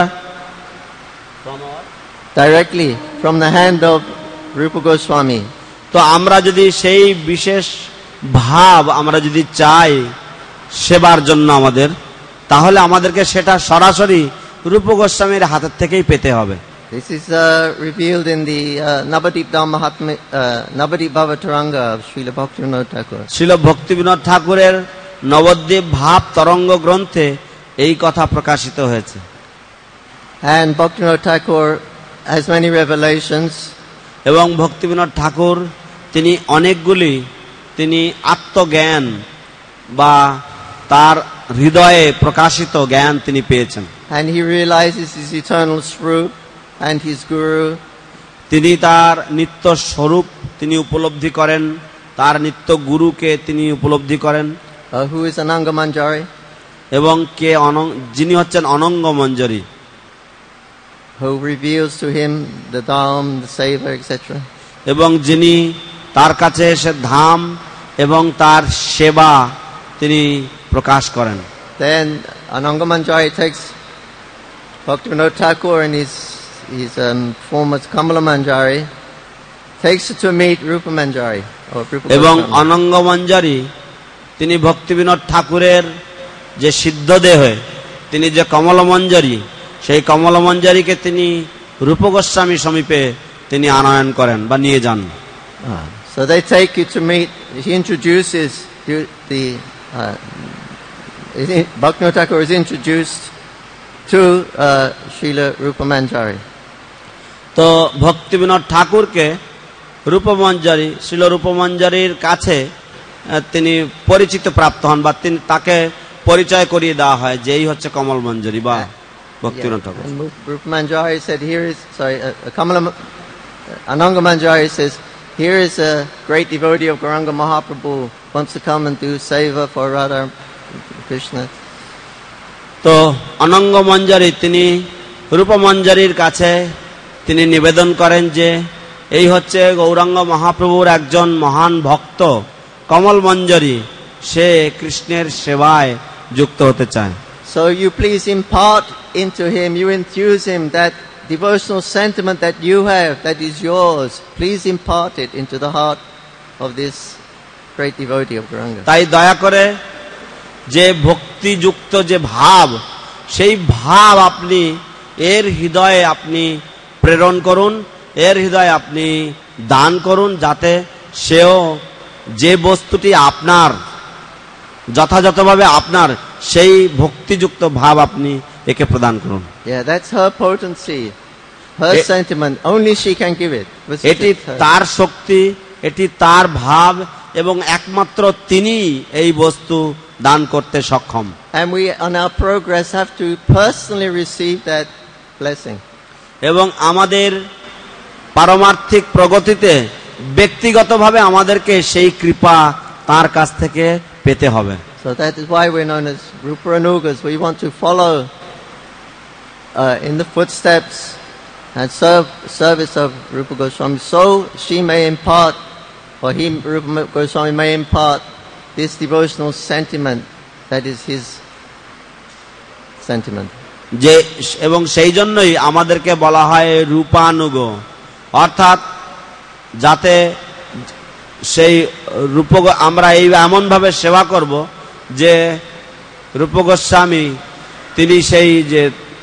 directly from the hand of Rupa Goswami. তো আমরা যদি সেই বিশেষ ভাব আমরা যদি চাই সেবার জন্য আমাদের, তাহলে আমাদেরকে সেটা সরাসরি রূপ গোস্বামীর হাতের থেকেই পেতে হবে। This is revealed in the Navadip Mahatma, Navadip Bhavataranga of Srila Bhaktivinoda Thakur. Srila Bhaktivinod ঠাকুরের নবদ্বীপ ভাব তরঙ্গ গ্রন্থে এই কথা প্রকাশিত হয়েছে। And Bhaktivinoda Thakur has many revelations. এবং ভক্তিবিনোদ ঠাকুর তিনি অনেকগুলি তিনি আত্মজ্ঞান বা তার হৃদয়ে প্রকাশিত জ্ঞান তিনি পেয়েছেন। And he realizes his eternal Swarup and his Guru. তিনি তার নিত্য স্বরূপ তিনি উপলব্ধি করেন, তার নিত্য গুরুকে তিনি উপলব্ধি করেন। Who is Ananga Manjari? এবং কে যিনি হচ্ছেন Ananga Manjari, who reveals to him the Dham, the Seva, etc. এবং যিনি তার কাছে এসে ধাম এবং তার সেবা তিনি প্রকাশ করেন। Then Ananga Manjari takes Bhaktivinoda Thakur and his form as Kamala Manjari, takes it to meet Rupa Manjari. এবং অনঙ্গ মঞ্জরি তিনি ভক্তিবিনোদ ঠাকুরের যে সিদ্ধ দেহে তিনি যে কমল মঞ্জরি, সেই কমল মঞ্জরিকে তিনি রূপ গোস্বামী সমীপে তিনি আনয়ন করেন বা নিয়ে যান। So they take you to meet. He introduces the Bhaktivinoda Thakur is introduced to Srila Rupa Manjari. তো ভক্তিবিনোদ ঠাকুরকে রূপমঞ্জরি শ্রীল রূপমঞ্জরির কাছে তিনি পরিচিত প্রাপ্ত হন বা তিনি তাকে পরিচয় করিয়ে দেওয়া হয় যে এই হচ্ছে কমল মঞ্জরি বা ভক্তিবিনোদ ঠাকুর। And Rupa Manjari said, here is, Ananga Manjari says, here is a great devotee of Gauranga Mahaprabhu, wants to come and do seva for Radha Krishna. তো অনঙ্গ মঞ্জরি তিনি রূপমঞ্জরির কাছে তিনি নিবেদন করেন যে এই হচ্ছে গৌরাঙ্গ মহাপ্রভুর একজন মহান ভক্ত কমল মঞ্জরি, সে কৃষ্ণের সেবায় যুক্ত হতে চায়। So you please impart into him, you infuse him that devotional sentiment that you have, that is yours. Please impart it into the heart of this great devotee of Gauranga. তাই দয়া করে যে ভক্তিযুক্ত যে ভাব, সেই ভাব আপনি এর হৃদয়ে আপনি প্রেরণ করুন, এর হৃদয়ে আপনি দান করুন, যাতে সেও যে বস্তুটি আপনার যথাযথভাবে আপনার সেই ভক্তিযুক্ত ভাব আপনি একে প্রদান করুন। Yeah, that's her potency, her sentiment. Only she can give it. এটি তার শক্তি, এটি তার ভাব এবং একমাত্র তিনি এই বস্তু দান করতে সক্ষম। And we on our progress have to personally receive that blessing. এবং আমাদের পারমার্থিক প্রগতিতে ব্যক্তিগতভাবে আমাদেরকে সেই কৃপা তার কাছ থেকে পেতে হবে। So that is why we're known as Rupa Anugas. We want to follow in the footsteps and service of Rupa Goswami, so she may impart, or he, Rupa Goswami, may impart this devotional sentiment that is his sentiment. যে এবং সেই জন্যই আমাদেরকে বলা হয় রূপানুগ, অর্থাৎ যাতে সেই রূপ আমরা এই এমন ভাবে সেবা করব যে রূপ গোস্বামী তিনি সেই যে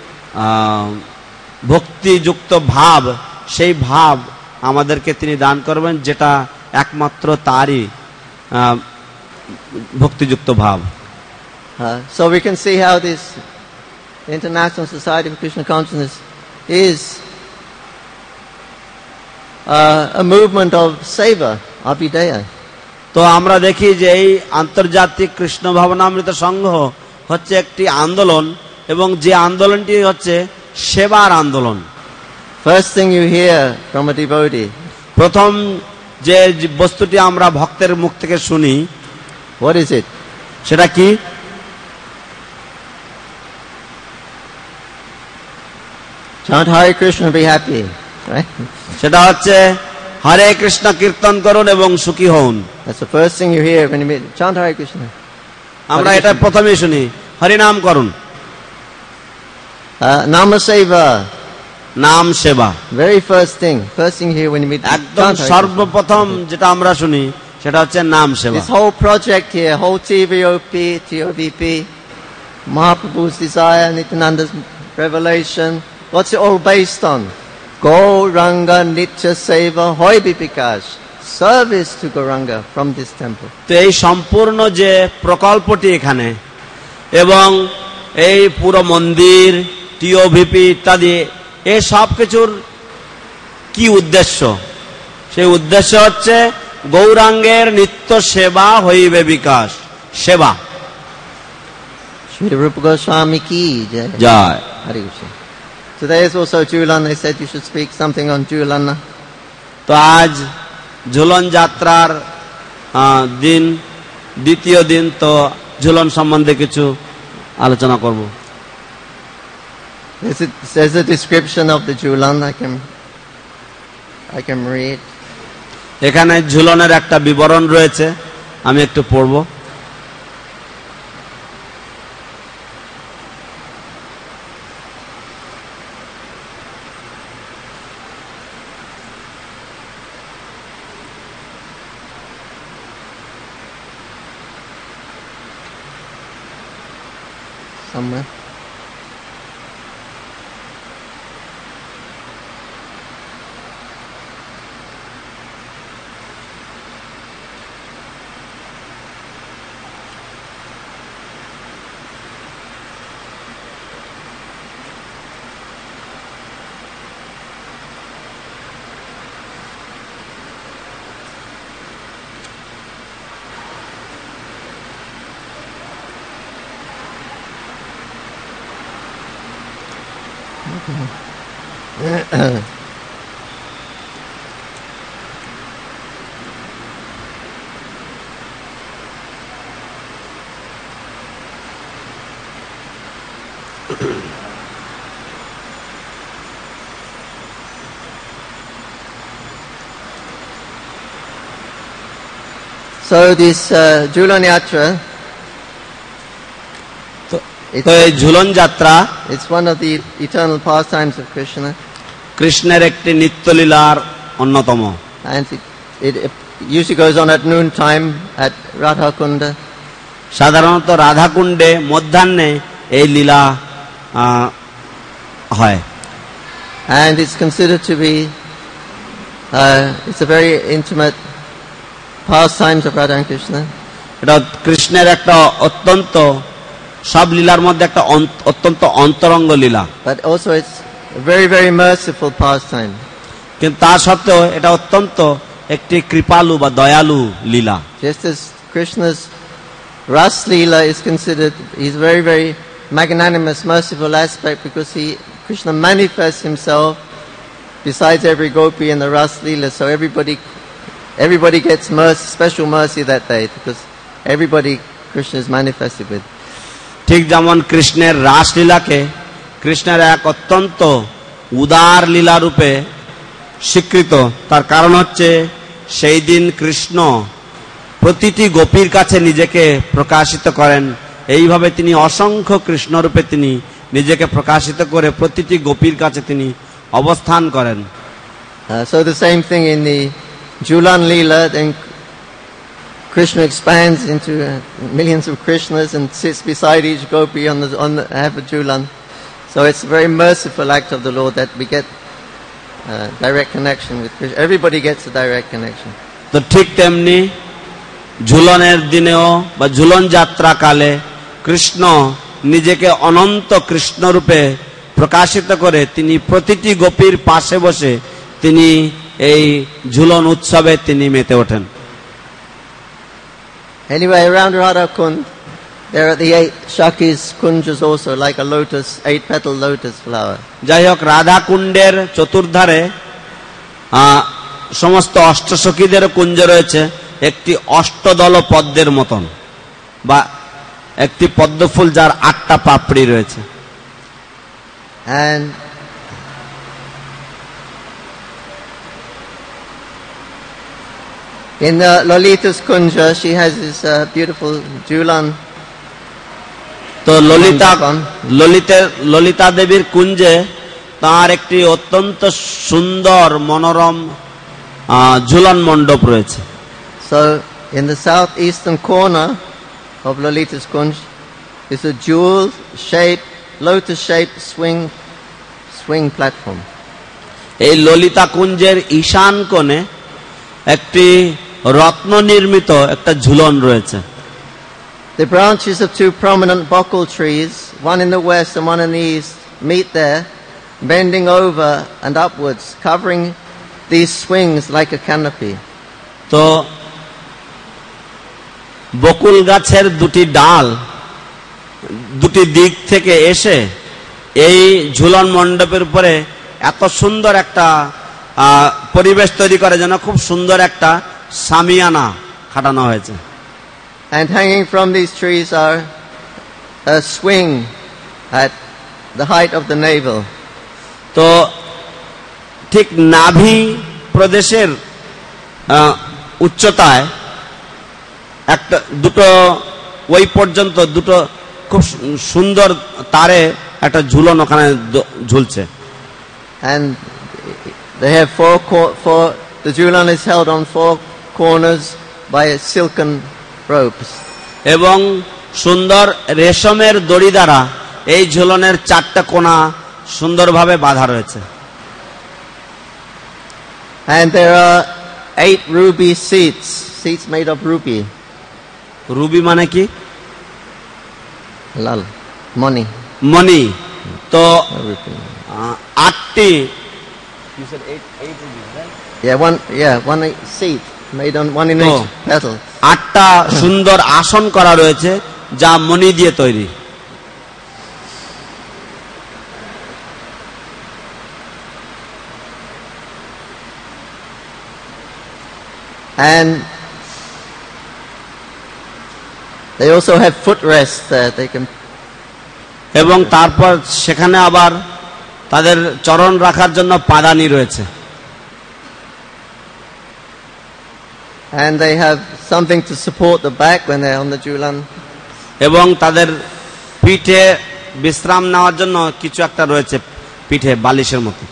ভক্তিযুক্ত ভাব, সেই ভাব আমাদেরকে তিনি দান করবেন, যেটা একমাত্র তারই ভক্তিযুক্ত ভাব। So we can see how this International Society of Krishna Consciousness is a movement of seva, abhidaya. তো আমরা দেখি যে এই আন্তর্জাতিক কৃষ্ণ ভাবনামৃত সংঘ হচ্ছে একটি আন্দোলন, এবং যে আন্দোলনটি হচ্ছে সেবার আন্দোলন। First thing you hear from a devotee, প্রথম যে বস্তুটি আমরা ভক্তের মুখ থেকে শুনি, what is it? সেটা কি? Chant Hare Krishna, be happy, right? সেটা হচ্ছে হরে কৃষ্ণ কীর্তন করুন এবং সুখী হন। That's the first thing you hear when you meet. Chant Hare Krishna. আমরা এটা প্রথমেই শুনি, হরি নাম করুন, Nama Seva, নাম সেবা। very first thing you hear when you meet. একদম Chant Hare সর্বপ্রথম যেটা আমরা শুনি সেটা হচ্ছে নাম সেবা। This whole project here, whole TVOP, TOVP, Mahaprabhu's desire, Nityananda's revelation, what's it all based on? Gauranga Nitya Seva Hoy Bipikash, service to Gauranga from this temple. তো এই সম্পূর্ণ যে প্রকল্পটি এখানে এবং এই পুরো মন্দির, টিওভিপি ইত্যাদি, এই সব কিছুর কি উদ্দেশ্য? সেই উদ্দেশ্য হচ্ছে গৌরাঙ্গের নিত্য সেবা হইবে বিকাশ, সেবা। Shri Rupa Goswami ki jai. Joy. Hare Krishna. Today is also Julan. They said you should speak something on Julana. তো আজ ঝুলন যাত্রার দিন, দ্বিতীয় দিন, তো ঝুলন সম্বন্ধে কিছু আলোচনা করব। There's a description of the Julan I can read. এখানে ঝুলনের একটা বিবরণ রয়েছে, আমি একটু পড়ব। Somewhere. So this Julan Yatra, তো এই ঝুলন যাত্রা it's one of the eternal pastimes of Krishna, কৃষ্ণের একটি নিত্যলীলার অন্যতম। and it usually goes on at noon time at Radha Kunda. সাধারণত রাধাকুণ্ডে মধ্যাহ্নে এই লীলা হয়। And it's considered to be, it's a very intimate pastimes of Radha and Krishna. এটা কৃষ্ণের একটা অত্যন্ত সব লীলার মধ্যে একটা অত্যন্ত অন্তরঙ্গ লীলা, But also it's a very, very merciful pastime. কিন্তু তা সত্ত্বেও এটা অত্যন্ত একটি কৃপালু বা দয়ালু লীলা। Just as Krishna's Ras Leela is considered, he's very, very magnanimous, merciful aspect, because Krishna manifests himself besides every gopi in the Ras Leela, so everybody gets mercy, special mercy that day, because everybody Krishna is manifested with. ঠিক যেমন কৃষ্ণের রাসলীলাকে কৃষ্ণের এক অত্যন্ত উদার লীলা রূপে স্বীকৃত, তার কারণ হচ্ছে সেই দিন কৃষ্ণ প্রতিটি গোপীর কাছে নিজেকে প্রকাশিত করেন। এইভাবে তিনি অসংখ্য কৃষ্ণরূপে তিনি নিজেকে প্রকাশিত করে প্রতিটি গোপীর কাছে তিনি অবস্থান করেন। So the same thing in the Julan Leela, then Krishna expands into millions of Krishnas and sits beside each gopi on the half of Julan. So it's a very merciful act of the Lord that we get direct connection with Krishna. Everybody gets a direct connection. তো ঠিক তেমনি ঝুলনের দিনেও বা ঝুলন যাত্রাকালে কৃষ্ণ নিজেকে অনন্ত কৃষ্ণরূপে প্রকাশিত করে তিনি প্রতিটি গোপীর পাশে বসে তিনি এই ঝুলন উৎসবে তিনি মেতে ওঠেন। Anyway, around Radha Kund, there are the 8 Shakis kunjas also, like a lotus, 8-petal lotus flower. যাই হোক, রাধা কুণ্ডের চতুর্ধারে সমস্ত অষ্টসখীদের কুঞ্জ রয়েছে একটি অষ্টদল পদ্মের মতন, বা একটি পদ্মফুল যার 8টা পাপড়ি রয়েছে। And in Lalita's kunja, she has this beautiful Julan. তো ললিতা দেবীর কুঞ্জে তার একটি অত্যন্ত সুন্দর মনোরম ঝুলন মণ্ডপ রয়েছে। So in the southeastern corner of Lalita's kunj is a jewel-shaped, lotus-shaped swing platform. এই ললিতা কুঞ্জের ঈশান কোণে একটি রত্ন নির্মিত একটা ঝুলন রয়েছে। The branches of 2 prominent bokul trees, one in the west and one in the east, meet there, bending over and upwards, covering these swings like a canopy. তো বকুল গাছের দুটি ডাল দুটি দিক থেকে এসে এই ঝুলন মণ্ডপের উপরে এত সুন্দর একটা পরিবেশ তৈরি করে, যেন খুব সুন্দর একটা সামিয়ানা খাটানো হয়েছে। And hanging from these trees are a swing at the height of the navel. তো ঠিক নাভি প্রদেশের উচ্চতায় দুটো ওই পর্যন্ত দুটো খুব সুন্দর তারে একটা ঝুলন ওখানে ঝুলছে। And they have the Julan is held on 4 corners by silken ropes. এবং সুন্দর রেশমের দড়ি দ্বারা এই ঝুলনের 4টা কোণা সুন্দরভাবে বাঁধা রয়েছে। And there are 8 ruby seats made of ruby. Ruby মানে কি? Lal, money. মণি। তো Ruby. 8টি, you said 8 rubies, right? one seat made on one in each petal. 8টা সুন্দর আসন করা রয়েছে যা মণি দিয়ে তৈরি। And they also have footrest there. They can, এবং তারপর সেখানে আবার তাদের চরণ রাখার জন্য পাদানি রয়েছে। and they have something to support the back when they're on the Julan. এবং তাদের পিঠে বিশ্রাম নেওয়ার জন্য কিছু একটা রয়েছে পিঠে বালিশের মতো।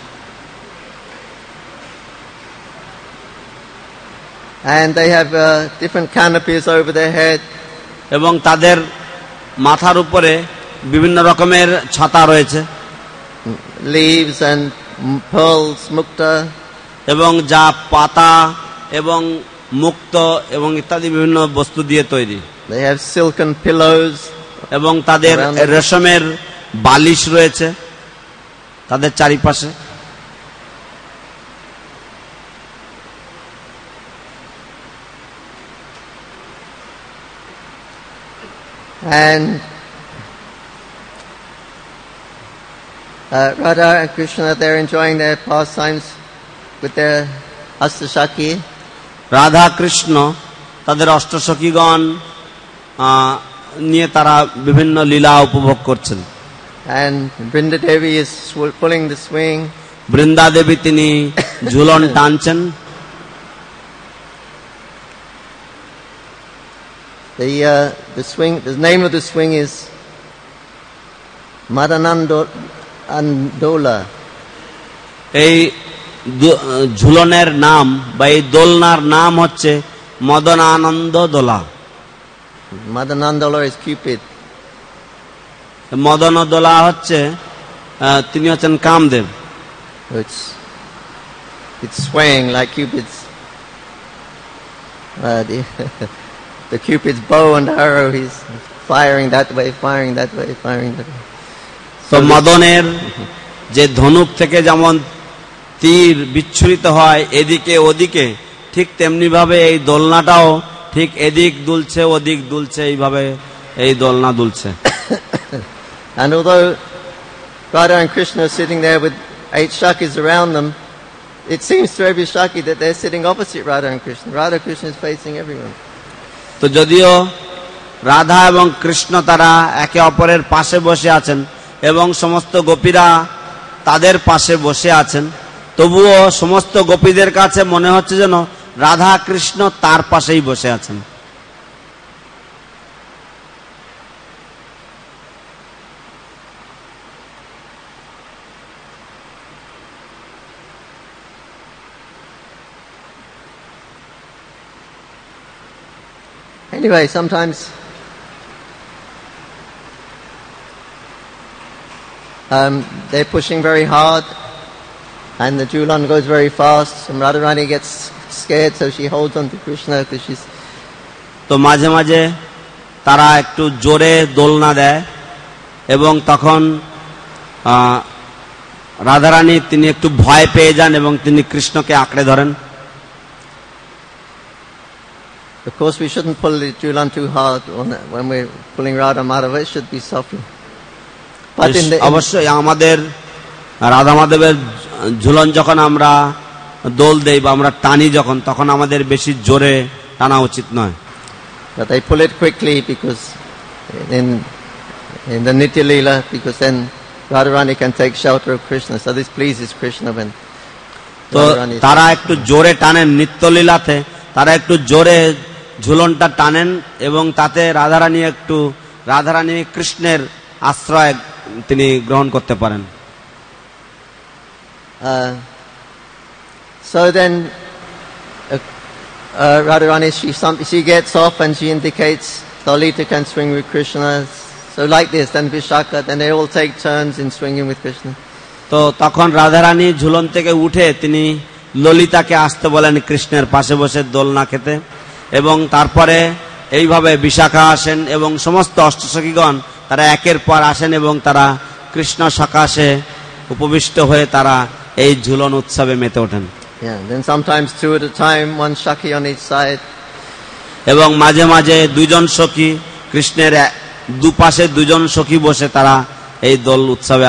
And they have different canopies over their head. এবং তাদের মাথার উপরে বিভিন্ন রকমের ছাতা রয়েছে, leaves and pearls, mukta. এবং যা পাতা এবং মুক্ত এবং ইত্যাদি বিভিন্ন বস্তু দিয়ে তৈরি। They have silken pillows. এবং তাদের রেশমের বালিশ রয়েছে তাদের চারিপাশে। And Radha and Krishna, they're enjoying their pastimes with their Astashaki. Radha Krishna তাদের অষ্টসখীগণ নিয়ে তারা বিভিন্ন লীলা উপভোগ করছেন। And Brinda Devi is pulling the swing. Brinda দেবী তিনি Jhulan টানছেন। The swing, the name of the swing is Madanandola. এই ঝুলনের নাম বা এই দোলনার নাম হচ্ছে মদনানন্দ দোলা। Madanandola is Cupid. মদন দোলা হচ্ছে তিনি হচ্ছেন Kamadeva. It's swaying like Cupid's the Cupid's bow and arrow. He's firing that way, firing that way, firing that way. তো মদনের যে ধনুক থেকে যেমন তীর বিচ্ছুরিত হয় এদিকে ওদিকে, ঠিক তেমনি ভাবে এই দোলনাটাও ঠিক এদিক দুলছে ওদিক দুলছে, এইভাবে এই দোলনা দুলছে। And although Radha and Krishna are sitting there with 8 Shakis around them, it seems to every Shaki that they're sitting opposite Radha and Krishna. Radha and Krishna is facing everyone. তো যদিও রাধা এবং কৃষ্ণ তারা একে অপরের পাশে বসে আছেন এবং সমস্ত গোপীরা তাদের পাশে বসে আছেন, তবুও সমস্ত গোপীদের কাছে মনে হচ্ছে যেন রাধা কৃষ্ণ তার পাশেই বসে আছেন। Anyway, sometimes they're pushing very hard and the Julan goes very fast and Radharani gets scared, so she holds on to Krishna because she's... তো মাঝে মাঝে তারা একটু জোরে দোলনা দেয় এবং তখন রাধারানী তিনি একটু ভয় পেয়ে যান এবং তিনি কৃষ্ণকে আঁকড়ে ধরেন। Of course, we shouldn't pull the Julan too hard when we're pulling Radha Madhava. It should be softly. But অবশ্যই আমাদের রাধা মাধবের ঝুলন যখন আমরা দোল দেই বা আমরা টানি যখন, তখন আমাদের বেশি জোরে টানা উচিত নয়। But they pull it quickly because in the Nitya Leela, because then Radharani can take shelter of Krishna. So this pleases Krishna when তো তারা একটু জোরে টানেন নিত্যলীলাতে, তারা একটু জোরে ঝুলনটা টানেন এবং তাতে রাধারানী কৃষ্ণের আশ্রয় তিনি গ্রহণ করতে পারেন। So then Radharani, she gets off and she indicates Lalita can swing with Krishna. So like this, then Vishaka, then they all take turns in swinging with Krishna. তো তখন রাধারানী ঝুলন থেকে উঠে তিনি ললিতাকে আসতে বলেন কৃষ্ণের পাশে বসে দোলনা খেতে, এবং তারপরে এইভাবে বিশাখা আসেন এবং সমস্ত অষ্টসখীগণ তারা একের পর আসেন এবং তারা কৃষ্ণ সকাশে উপবিষ্ট হয়ে তারা এই ঝুলন উৎসবে মেতে ওঠেন। Then sometimes 2 at a time, 1 Shaki on each side. এবং মাঝে মাঝে দুজন সখী কৃষ্ণের দুপাশে দুজন সখী বসে তারা এই দোল উৎসবে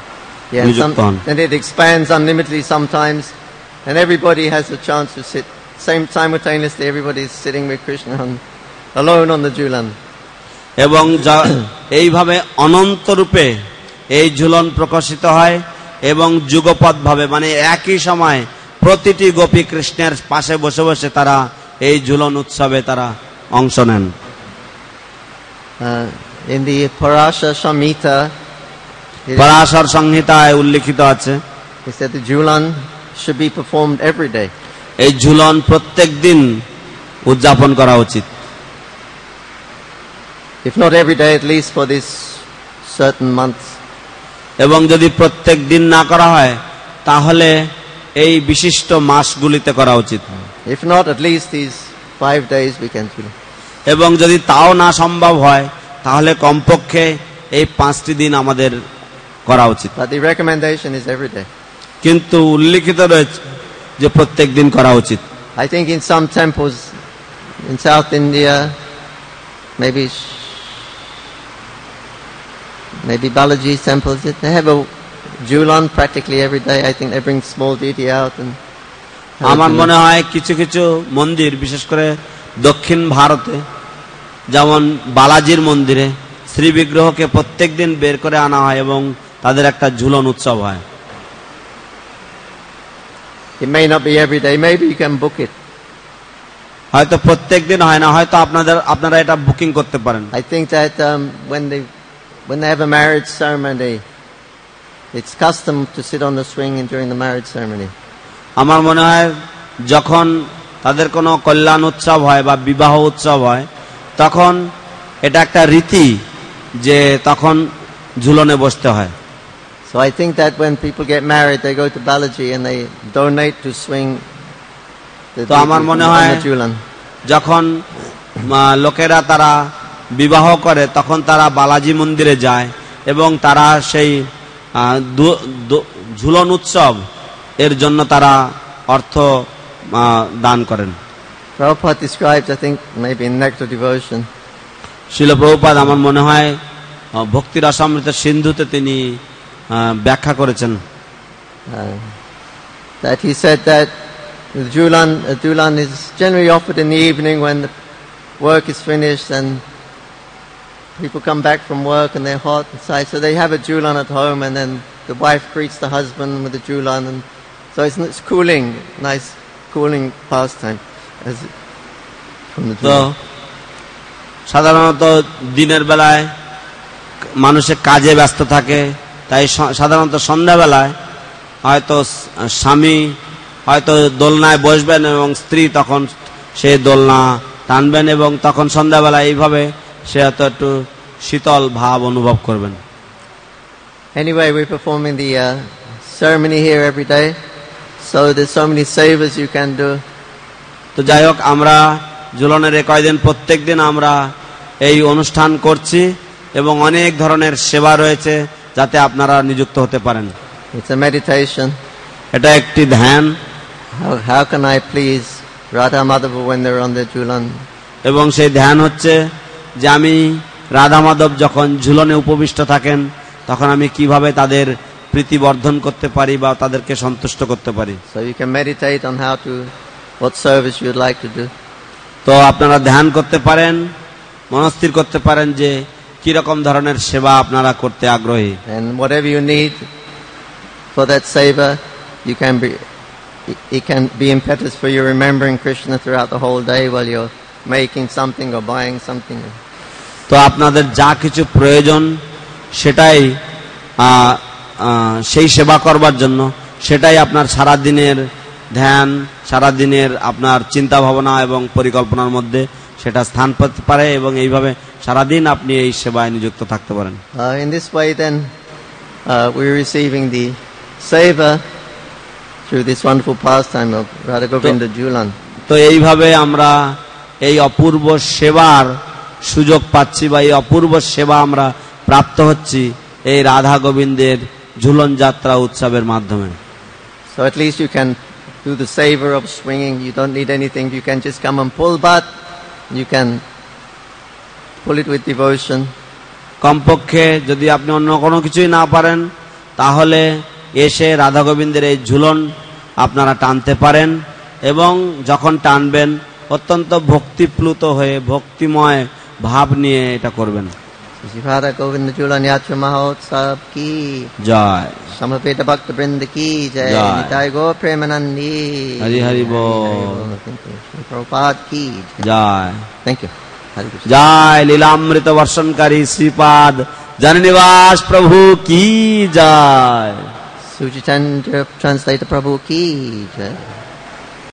Then it expands unlimitedly sometimes, and everybody has a chance to sit simultaneously everybody is sitting with Krishna alone on the Julan. এবং এইভাবে অনন্ত রূপে এই ঝুলন প্রকাশিত হয় এবং যুগপৎ ভাবে মানে একই সময় প্রতিটি গোপী কৃষ্ণের পাশে বসে বসে তারা এই ঝুলন উৎসবে তারা অংশ নেন। In the Parashar Samhita, Parashar সংহিতায় উল্লেখিত আছে he said the Julan should be performed every day. এই ঝুলন প্রত্যেক দিন উদযাপন করা উচিত। If not every day, at least for this certain months. এবং যদি প্রত্যেক দিন না করা হয় তাহলে এই বিশিষ্ট মাসগুলিতে করা উচিত। If not, at least these 5 days we can do. এবং যদি তাও না সম্ভব হয় তাহলে কমপক্ষে এই 5টি দিন আমাদের করা উচিত। But the recommendation is every day. কিন্তু উল্লেখিত রয়েছে যে প্রত্যেক দিন করা উচিত। I think in some temples in South India, maybe Balaji's temples, they have a Julan practically every day. I think they bring small deity out and আমার মনে হয় কিছু কিছু মন্দির বিশেষ করে দক্ষিণ ভারতে যেমন বালাজির মন্দিরে শ্রী বিগ্রহকে প্রত্যেক দিন বের করে আনা হয় এবং তাদের একটা ঝুলন উৎসব হয়। It may not be every day. Maybe you can book it. হয়তো প্রত্যেক দিন হয় না, হয়তো আপনারা এটা বুকিং করতে পারেন। I think that when they have a marriage ceremony, it's custom to sit on the swing during the marriage ceremony. আমার মনে হয় যখন তাদের কোনো কল্যাণ উৎসব হয় বা বিবাহ উৎসব হয় তখন এটা একটা রীতি যে তখন ঝুলনে বসতে হয়। So I think that when people get married, they go to Balaji and they donate to swing the তো আমার মনে হয় Julan. যখন লোকেরা তারা বিবাহ করে তখন তারা বালাজি মন্দিরে যায় এবং তারা সেই ঝুলন উৎসব এর জন্য তারা অর্থ দান করেন। Prabhupada describes, I think, maybe in Nectar Devotion. শিল প্রভুপাদ আমার মনে হয় ভক্তির অসমৃত সিন্ধুতে তিনি ব্যাখ্যা করেছেন that he said that the Julan is generally offered in the evening when the work is finished and people come back from work and they're hot inside, so they have a Julan at home and then the wife greets the husband with the Julan, and so it's cooling, nice cooling pastime as from the তো Julan. সাধারণত দিনের বেলায় মানুষের কাজে ব্যস্ত থাকে, তাই সাধারণত সন্ধ্যাবেলায় হয়তো স্বামী হয়তো দোলনায় বসবেন এবং স্ত্রী তখন সেই দোলনা টানবেন এবং তখন সন্ধ্যাবেলায় এইভাবে সে হয়তো একটু শীতল ভাব অনুভব করবেন। Anyway, we're performing the ceremony here every day, so there's so many savas you can do. তো যাই হোক আমরা ঝুলনের কয়েকদিন প্রত্যেক দিন আমরা এই অনুষ্ঠান করছি এবং অনেক ধরনের সেবা রয়েছে যাতে আপনারা নিযুক্ত হতে পারেন। It's a meditation. এটা একটি ধ্যান। How can I please Radha Madhava when they're on the Julan? এবং সেই ধ্যান হচ্ছে যে আমি রাধা মাধব যখন ঝুলনে উপবিষ্ট থাকেন তখন আমি কিভাবে তাদের প্রীতিবর্ধন করতে পারি বা তাদেরকে সন্তুষ্ট করতে পারি। So you can meditate on what service you'd like to do. তো আপনারা ধ্যান করতে পারেন, মনস্থির করতে পারেন যে কি রকম ধরনের সেবা আপনারা করতে আগ্রহী। And whatever you need for that seva, it can be impetus for you remembering Krishna throughout the whole day while you're making something or buying something. তো আপনাদের যা কিছু প্রয়োজন সেটাই সেই সেবা করবার জন্য সেটাই আপনার সারা দিনের ধ্যান, সারা দিনের আপনার চিন্তা ভাবনা এবং পরিকল্পনার মধ্যে সেটা স্থান পেতে পারে এবং এইভাবে সারা দিন আপনি এই সেবায় নিযুক্ত থাকতে পারেন। In this way then we're receiving the seva through this wonderful pastime of Radha Govinda Julan. তো এইভাবে আমরা এই অপূর্ব সেবার সুযোগ পাচ্ছি বা এই অপূর্ব সেবা আমরা প্রাপ্ত হচ্ছি এই রাধা গোবিন্দের ঝুলন যাত্রা উৎসবের মাধ্যমে। So at least you can do the savor of swinging. You don't need anything. You can just come and pull bat. You can pull it with devotion. কমপক্ষে যদি আপনি অন্য কোনো কিছুই না পারেন তাহলে এসে রাধা গোবিন্দের এই ঝুলন আপনারা টানতে পারেন এবং যখন টানবেন অত্যন্ত ভক্তিপ্লুত হয়ে ভক্তিময় ভাব নিয়ে এটা করবেন। Shivara Govinda Julan Yatra Mahotsav ki Joy Samaveda Bhakta Brinda ki jai Jai. Nitai Go Premanandi Hari Hari Bol. Thank you. Shri Prabhupada ki Joy Thank you. Hare Krishna. জয় লীলামৃত বর্ষণকারী শ্রীপাদ জননিবাস প্রভু কি জয়। Sujitendra Translator Prabhu ki jai